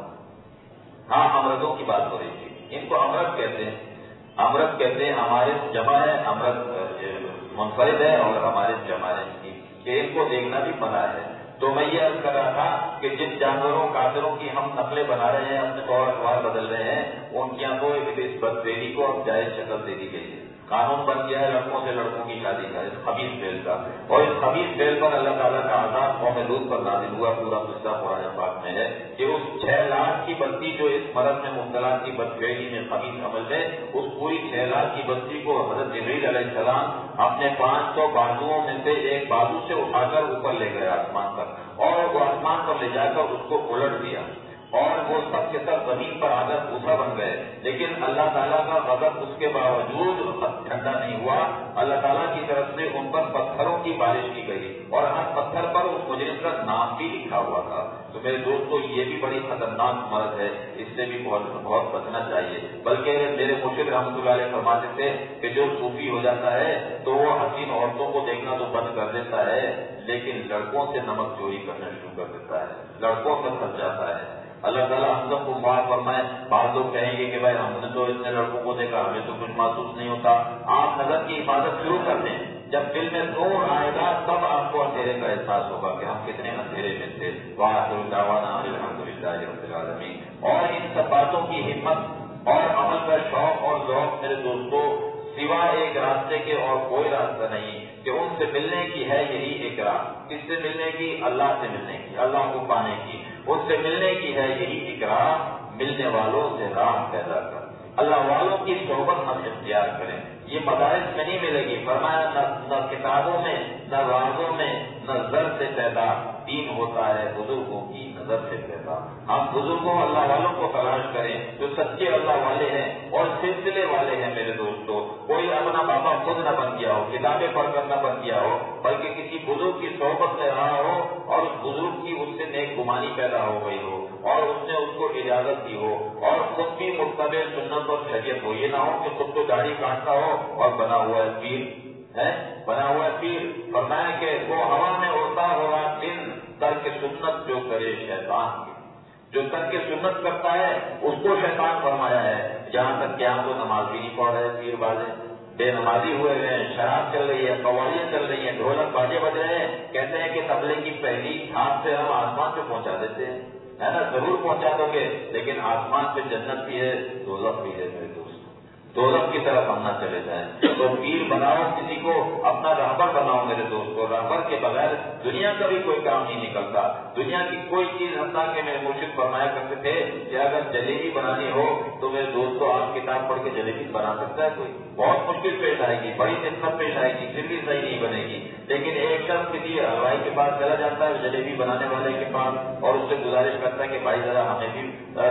ہاں امرتوں کی بات ہو رہی تھی، ان کو امرت کہتے ہیں. امرت کہتے ہیں ہمارے جمع ہے، امرت منفرد ہے اور ہمارے جمع ہے اس کی کہ ان کو دیکھنا بھی منع ہے. تو میں یہ عرض کر رہا تھا کہ جن جانوروں کافروں کی ہم نقلیں بنا رہے ہیں، اپنے طور اخبار بدل رہے ہیں، ان کی آنکھوں اس بدفعلی کو اب جائز شکل دے دی گئی ہے. قانون بن گیا ہے لڑکوں سے لڑکوں کی شادی کا، اس خبیث فعل کا. اور اس خبیث فعل پر اللہ تعالیٰ کا عذاب قوم لوط پر نازل ہوا. پورا قصہ قرآن پاک میں ہے کہ اس چھ لاکھ کی بستی جو اس مرض میں مبتلا کی بدفعلی میں خبیث عمل ہے، اس پوری چھ لاکھ کی بستی کو حضرت جبریل علیہ السلام اپنے پانچ سو بازوؤں میں سے ایک بازو سے اٹھا کر اوپر لے گئے آسمان تک، اور وہ آسمان پر لے جا کر اس کو الٹ دیا اور وہ سب کے سب زمین پر آ کر بھوسا بن گئے. لیکن اللہ تعالیٰ کا غضب اس کے باوجود ٹھنڈا نہیں ہوا. اللہ تعالیٰ کی طرف سے ان پر پتھروں کی بارش کی گئی اور ہر پتھر پر اس مجرم کا نام بھی لکھا ہوا تھا. تو میرے دوستو یہ بھی بڑی خطرناک مرض ہے، اس سے بھی بہت بہت بچنا چاہیے. بلکہ میرے مرشد رحمۃ اللہ علیہ فرماتے تھے کہ جو صوفی ہو جاتا ہے تو وہ حسین عورتوں کو دیکھنا تو بند کر دیتا ہے، لیکن لڑکوں سے نمک چوری کرنا شروع کر دیتا ہے، لڑکوں سے پھنس جاتا ہے. اللہ تعالیٰ ہم سب کو معاف فرمائے. بعض لوگ کہیں گے کہ بھائی ہم نے تو اتنے لڑکوں کو دیکھا، ہمیں تو کچھ محسوس نہیں ہوتا. آپ نظر کی حفاظت شروع کر دیں. جب دل میں نور آئے گا تب آپ کو اندھیرے کا احساس ہوگا کہ ہم کتنے اندھیرے میں تھے. وآخر دعوانا الحمدللہ رب العالمین. اور ان سب باتوں کی ہمت اور عمل کا شوق اور ذوق میرے دوستو سوا ایک راستے کے اور کوئی راستہ نہیں کہ ان سے ملنے کی ہے یہی ایک راہ. کس سے ملنے کی؟ اللہ سے ملنے کی، اللہ کو پانے کی. ان سے ملنے کی ہے یہی ایک راہ. ملنے والوں سے راہ پیدا کر، اللہ والوں کی صحبت ہم اختیار کریں. یہ مدارس میں نہیں ملے گی. فرمایا نہ, نہ کتابوں میں، نہ رازوں میں، نہ زر سے پیدا. دین ہوتا ہے بزرگوں کی نظر سے پیدا. ہم بزرگوں اللہ والوں کو تلاش کریں جو سچے اللہ والے ہیں اور سلسلے والے ہیں. میرے دوستوں کوئی اپنا بابا خود نہ بن گیا ہو، کتابیں پڑھ کر نہ بن گیا ہو، بلکہ کسی بزرگ کی صحبت میں رہا ہو اور اس بزرگ کی اس سے نیک گمانی پیدا ہو گئی ہو اور اس نے اس کو اجازت دی ہو اور خود بھی متبع سنت اور شریعت ہو. یہ نہ ہو کہ خود کو داڑھی کاٹتا ہو اور بنا ہوا ہے پیر ہے بنا ہوا ہے پیر. فرمایا کہ وہ ہوا میں اڑتا ہوا دن ترک سنت جو کرے شیطان کی. جو ترک سنت کرتا ہے اس کو شیطان فرمایا ہے. جہاں تک کہ ہم تو نماز بھی نہیں پڑھ رہے، پیر بازے بے نمازی ہوئے ہیں، شراب چل رہی ہے، قوالیاں چل رہی ہیں، ڈھولک باجے بج رہے ہیں. کہتے ہیں کہ تبلے کی پہلی ہاتھ سے ہم آسمان پہ پہنچا دیتے ہیں، ہے نا؟ ضرور پہنچا دو گے، لیکن آسمان پہ جنت بھی ہے، دوزخ بھی ہے. میرے دوست دوزخ کی طرف ہم نہ چلے جائیں. تو پیر بناؤ، کسی کو اپنا رہبر بناؤ. میرے دوست کو رہبر کے بغیر دنیا کا بھی کوئی کام نہیں نکلتا. دنیا کی کوئی چیز حتیٰ کہ میرے مرشد فرمایا کرتے تھے کہ اگر جلیبی بنانی ہو تو میرے دوست کو آپ کتاب پڑھ کے جلیبی بنا سکتا ہے کوئی؟ بہت مشکل پیش آئے گی، بڑی خدمت پیش آئے گی، پھر بھی صحیح نہیں بنے گی. لیکن ایک شخص کسی ہلوائی کے پاس چلا جاتا ہے جلیبی بنانے والے کے پاس اور اس سے گزارش کرتا ہے کہ بھائی ذرا ہمیں بھی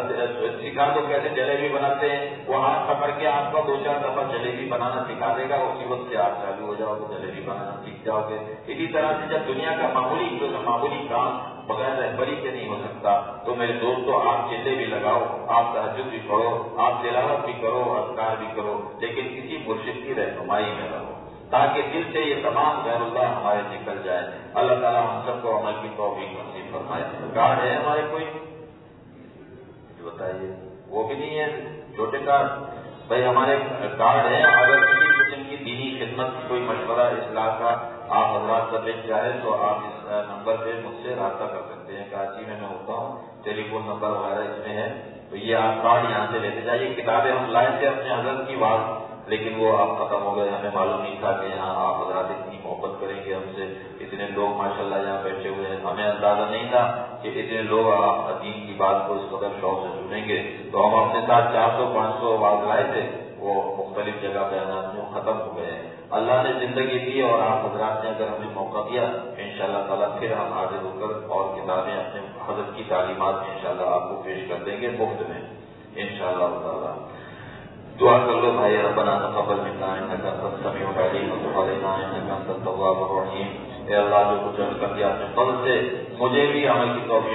سکھا دو کیسے جلیبی بناتے ہیں. وہ ہاتھ پکڑ کے آپ کو دو چار دفعہ جلیبی بنانا سکھا دے گا. اسی وقت سے آپ چالو ہو جاؤ گے، جلیبی بنانا سیکھ جاؤ گے. اسی طرح سے جب دنیا کا معمولی جو معمولی کام بغیر رہبری کے نہیں ہو سکتا تو میرے دوستوں آپ چلے بھی لگاؤ، آپ تہجد بھی پڑھو، آپ تلاوت بھی کرو، اذکار بھی کرو، لیکن کسی مرشد کی رہنمائی میں رہو تاکہ دل سے یہ تمام غیر اللہ ہمارے نکل جائے. اللہ تعالیٰ ہم سب کو عمل کی توفیق نصیب فرمائے. کارڈ ہے ہمارے کوئی بتائیے؟ وہ بھی نہیں ہے چھوٹے کارڈ. بھائی ہمارے کارڈ ہیں، اگر کسی قسم کی دینی خدمت کی کوئی مشورہ اصلاح کا آپ حضرات سے مل جائے تو آپ اس نمبر پہ مجھ سے رابطہ کر سکتے ہیں. کراچی میں میں ہوتا ہوں، ٹیلی فون نمبر وغیرہ اس میں ہے. تو یہ آپ کارڈ یہاں سے لیتے جائیے. کتابیں ہم لائے تھے اپنے حضرت کی بات، لیکن وہ اب ختم ہو گئے. ہمیں معلوم نہیں تھا کہ یہاں آپ حضرات اتنی محبت کریں گے ہم سے، اتنے لوگ ماشاءاللہ یہاں بیٹھے ہوئے ہیں. ہمیں اندازہ نہیں تھا کہ اتنے لوگ آپ دین کی بات کو اس قدر شوق سے سنیں گے. تو ہم اپنے ساتھ چار سو پانچ سو آواز لائے تھے، وہ مختلف جگہ بیانات میں ختم ہو گئے ہیں. اللہ نے زندگی دی اور آپ حضرات نے اگر ہمیں موقع دیا انشاءاللہ تعالیٰ پھر ہم حاضر ہو کر اور کتابیں اپنے حضرت کی تعلیمات میں انشاءاللہ آپ کو پیش کر دیں گے مفت میں انشاءاللہ تعالیٰ. دعا کر لو بھائی. ربنا تقبل منا انک انت السمیع العلیم وتب علینا انک انت التواب الرحیم. اے اللہ جو کچھ عمل کر دیا اپنے فضل سے مجھے بھی عمل کی توفیق نصیب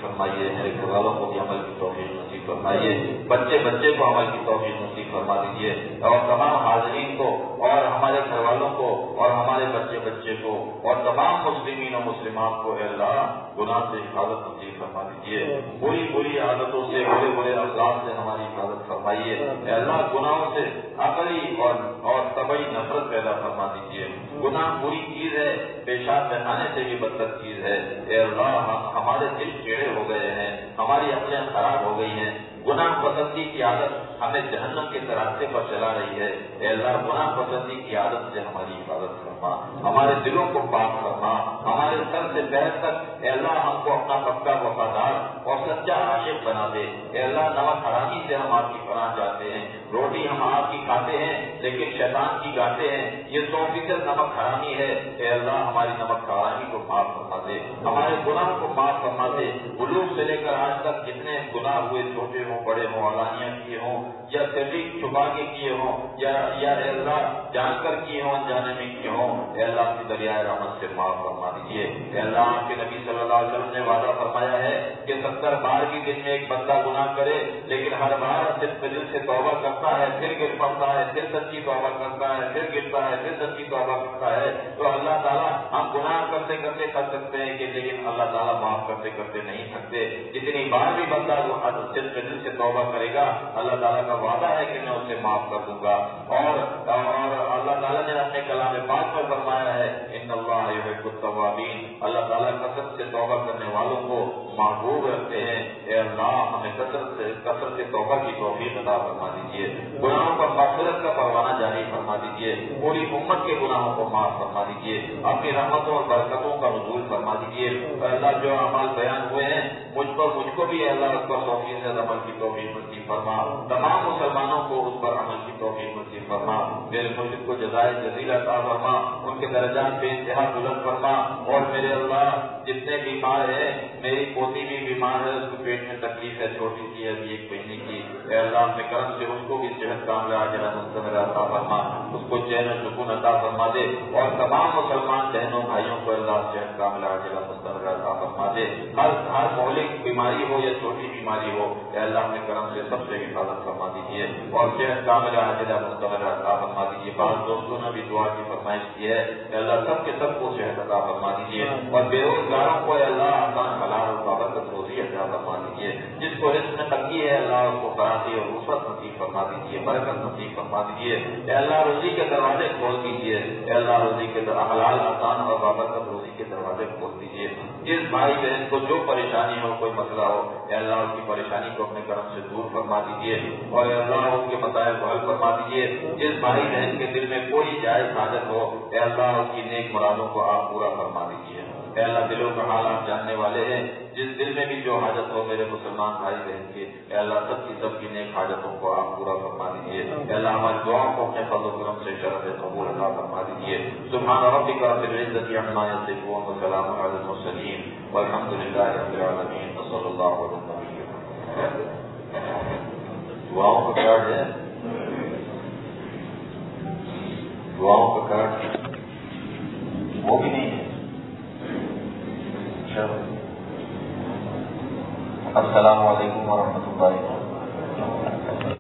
فرمائیے، میرے گھر والوں کو بھی عمل کی توفیق نصیب فرمائیے، بچے بچے کو عمل کی توفیق نصیب فرما دیجیے، اور تمام حاضرین کو اور ہمارے گھر والوں کو اور ہمارے بچے بچے کو اور تمام مسلمین و مسلمات کو اے اللہ گناہ سے حفاظت نصیب فرما دیجیے، بری بری عادتوں سے برے برے اخلاق سے ہماری حفاظت فرمائیے، اے اللہ گناہوں سے عقلی اور اور طبعی نفرت پیدا فرما دیجیے، گناہ بری چیز ہے، پیشاب پہنانے سے بھی بدتر چیز ہے، اے اللہ ہمارے دل ٹیڑھے ہو گئے ہیں، ہماری عقلیں خراب ہو گئی ہیں، گناہ پسندی کی عادت ہمیں جہنم کے راستے پر چلا رہی ہے، اے اللہ گناہ پسندی کی عادت سے ہماری حفاظت فرما، ہمارے دلوں کو پاک فرما، ہمارے سر سے پیر تک اے اللہ ہم کو اپنا پکا وفادار اور سچا عاشق بنا دے، اے اللہ نمک حرامی سے ہم آپ کی پناہ چاہتے ہیں، روٹی ہم آپ کی کھاتے ہیں لیکن شیطان کی گاتے ہیں، یہ سو فیصد نمک حرامی ہے، اے اللہ ہماری نمک حرامی کو معاف فرما دے، ہمارے گناہ کو معاف فرما دے، بلوغ سے لے کر آج تک جتنے گناہ ہوئے چھوٹے ہوں بڑے ہوں علانیہ کیے ہوں یا سری چھپا کے کیے ہوں یا یا اے اللہ جان کر کیے ہوں انجانے میں کیے ہوں، اے اللہ کی دریائے رحمت سے معاف فرما دیجیے، اے اللہ آپ کے نبی صلی اللہ علیہ وسلم نے وعدہ فرمایا ہے کہ ستر بار بھی دن میں ایک بندہ گناہ کرے لیکن ہر بار صرف دل سے توبہ کرتا ہے، پھر گر پڑتا ہے، پھر سچی توبہ کرتا ہے، پھر گرتا ہے، پھر سچی توبہ کرتا ہے، تو اللہ تعالیٰ ہم گناہ کرتے کرتے کر سکتے ہیں کہ لیکن اللہ تعالیٰ معاف کرتے کرتے نہیں تھکتے، جتنی بار بھی بندہ صرف دل سے توبہ کرے گا اللہ تعالیٰ کا وعدہ ہے کہ میں اسے معاف کر دوں گا، اور اور اللہ تعالیٰ نے اپنے کلام پاک میں فرمایا ہے ان اللہ یحب التوابین، اللہ تعالیٰ کثرت سے توبہ کرنے والوں کو محبوب رکھتے ہیں، اے اللہ ہمیں کثرت سے کثرت سے توبہ کی توفیق عطا فرما دیجیے، گناہوں پر مغفرت کا پروانہ جاری فرما دیجیے، پوری امت کے گناہوں کو معاف فرما دیجیے، اپنی رحمتوں اور برکتوں کا نزول فرما دیجیے، اللہ جو اعمال بیان ہوئے ہیں مجھ پر مجھ کو بھی اللہ اس پر توفیق سے عمل کی توفیق نصیب فرما، تمام مسلمانوں کو اس پر عمل کی توفیق نصیب فرما، میرے مرشد کو جزائے جزیل عطا فرما، ان کے درجات بے انتہا بلند فرما، اور میرے اللہ جتنے بیمار ہیں، میری پوتی بھی بیمار ہے، اس کو پیٹ میں تکلیف ہے، چھوٹی سی ہے ابھی ایک مہینے کی، اے اللہ اپنے کرم سے اس کو بھی صحت کاملہ عاجلہ مستمرہ عطا فرما، اس کو چین و سکون عطا فرما دے، اور تمام مسلمان بہنوں بھائیوں کو اللہ صحت کاملہ عاجلہ مستمرہ عطا فرما دے، ہر ہر مہلک بیماری ہو یا چھوٹی بیماری ہو، اے اللہ اپنے کرم سے سب سے حفاظت فرما دیجیے، اور صحت کاملہ عاجلہ مستمرہ عطا فرما دیجیے، بعض دوستوں نے بھی دعا کی فرمائش کی ہے، اے اللہ سب کے سب کو صحت عطا فرما دیجیے، اور بے روزگاروں کو اے اللہ آسان حلال اور بابرکت روزی عطا فرما دیجیے، جس کو رزق میں تنگی ہے اللہ اس کو فراخی اور وسعت نصیب فرما دیجیے، برکت نصیب فرما دیجیے، اے اللہ روزی کے دروازے کھول دیجیے، اے اللہ روزی کے حلال آسان اور بابرکت روزی کے دروازے کھول دیجیے، جس بھائی بہن کو جو پریشانی ہو کوئی مسئلہ ہو اے اللہ اس کی پریشانی کو اپنے کرم سے دور فرما دیجیے، اور اے اللہ اس کے مسائل کو حل فرما دیجیے، جس بھائی بہن کے دل میں کوئی جائز حاجت ہو اے اللہ اس کی نیک مرادوں کو آپ پورا فرما دیجیے، اے اللہ دلوں کا حال آپ جاننے والے ہیں، جس دل میں بھی جو حاجت ہو میرے مسلمان بھائی بہن کے اے اللہ سب کی سب کی نیک حاجتوں کو آپ پورا فرما دیجیے، اے اللہ ہماری دعاؤں کو اپنے فضل و کرم سے شرف قبول عطا فرما دیجیے، سبحان ربک رب العزة عما یصفون وسلام علی المرسلین والحمد للہ رب العالمین وصلی اللہ علیہ وسلم۔ دعاؤں کا کارڈ ہے، دعاؤں کا کارڈ وہ بھی نہیں ہے۔ السلام علیکم ورحمۃ اللہ وبرکاتہ۔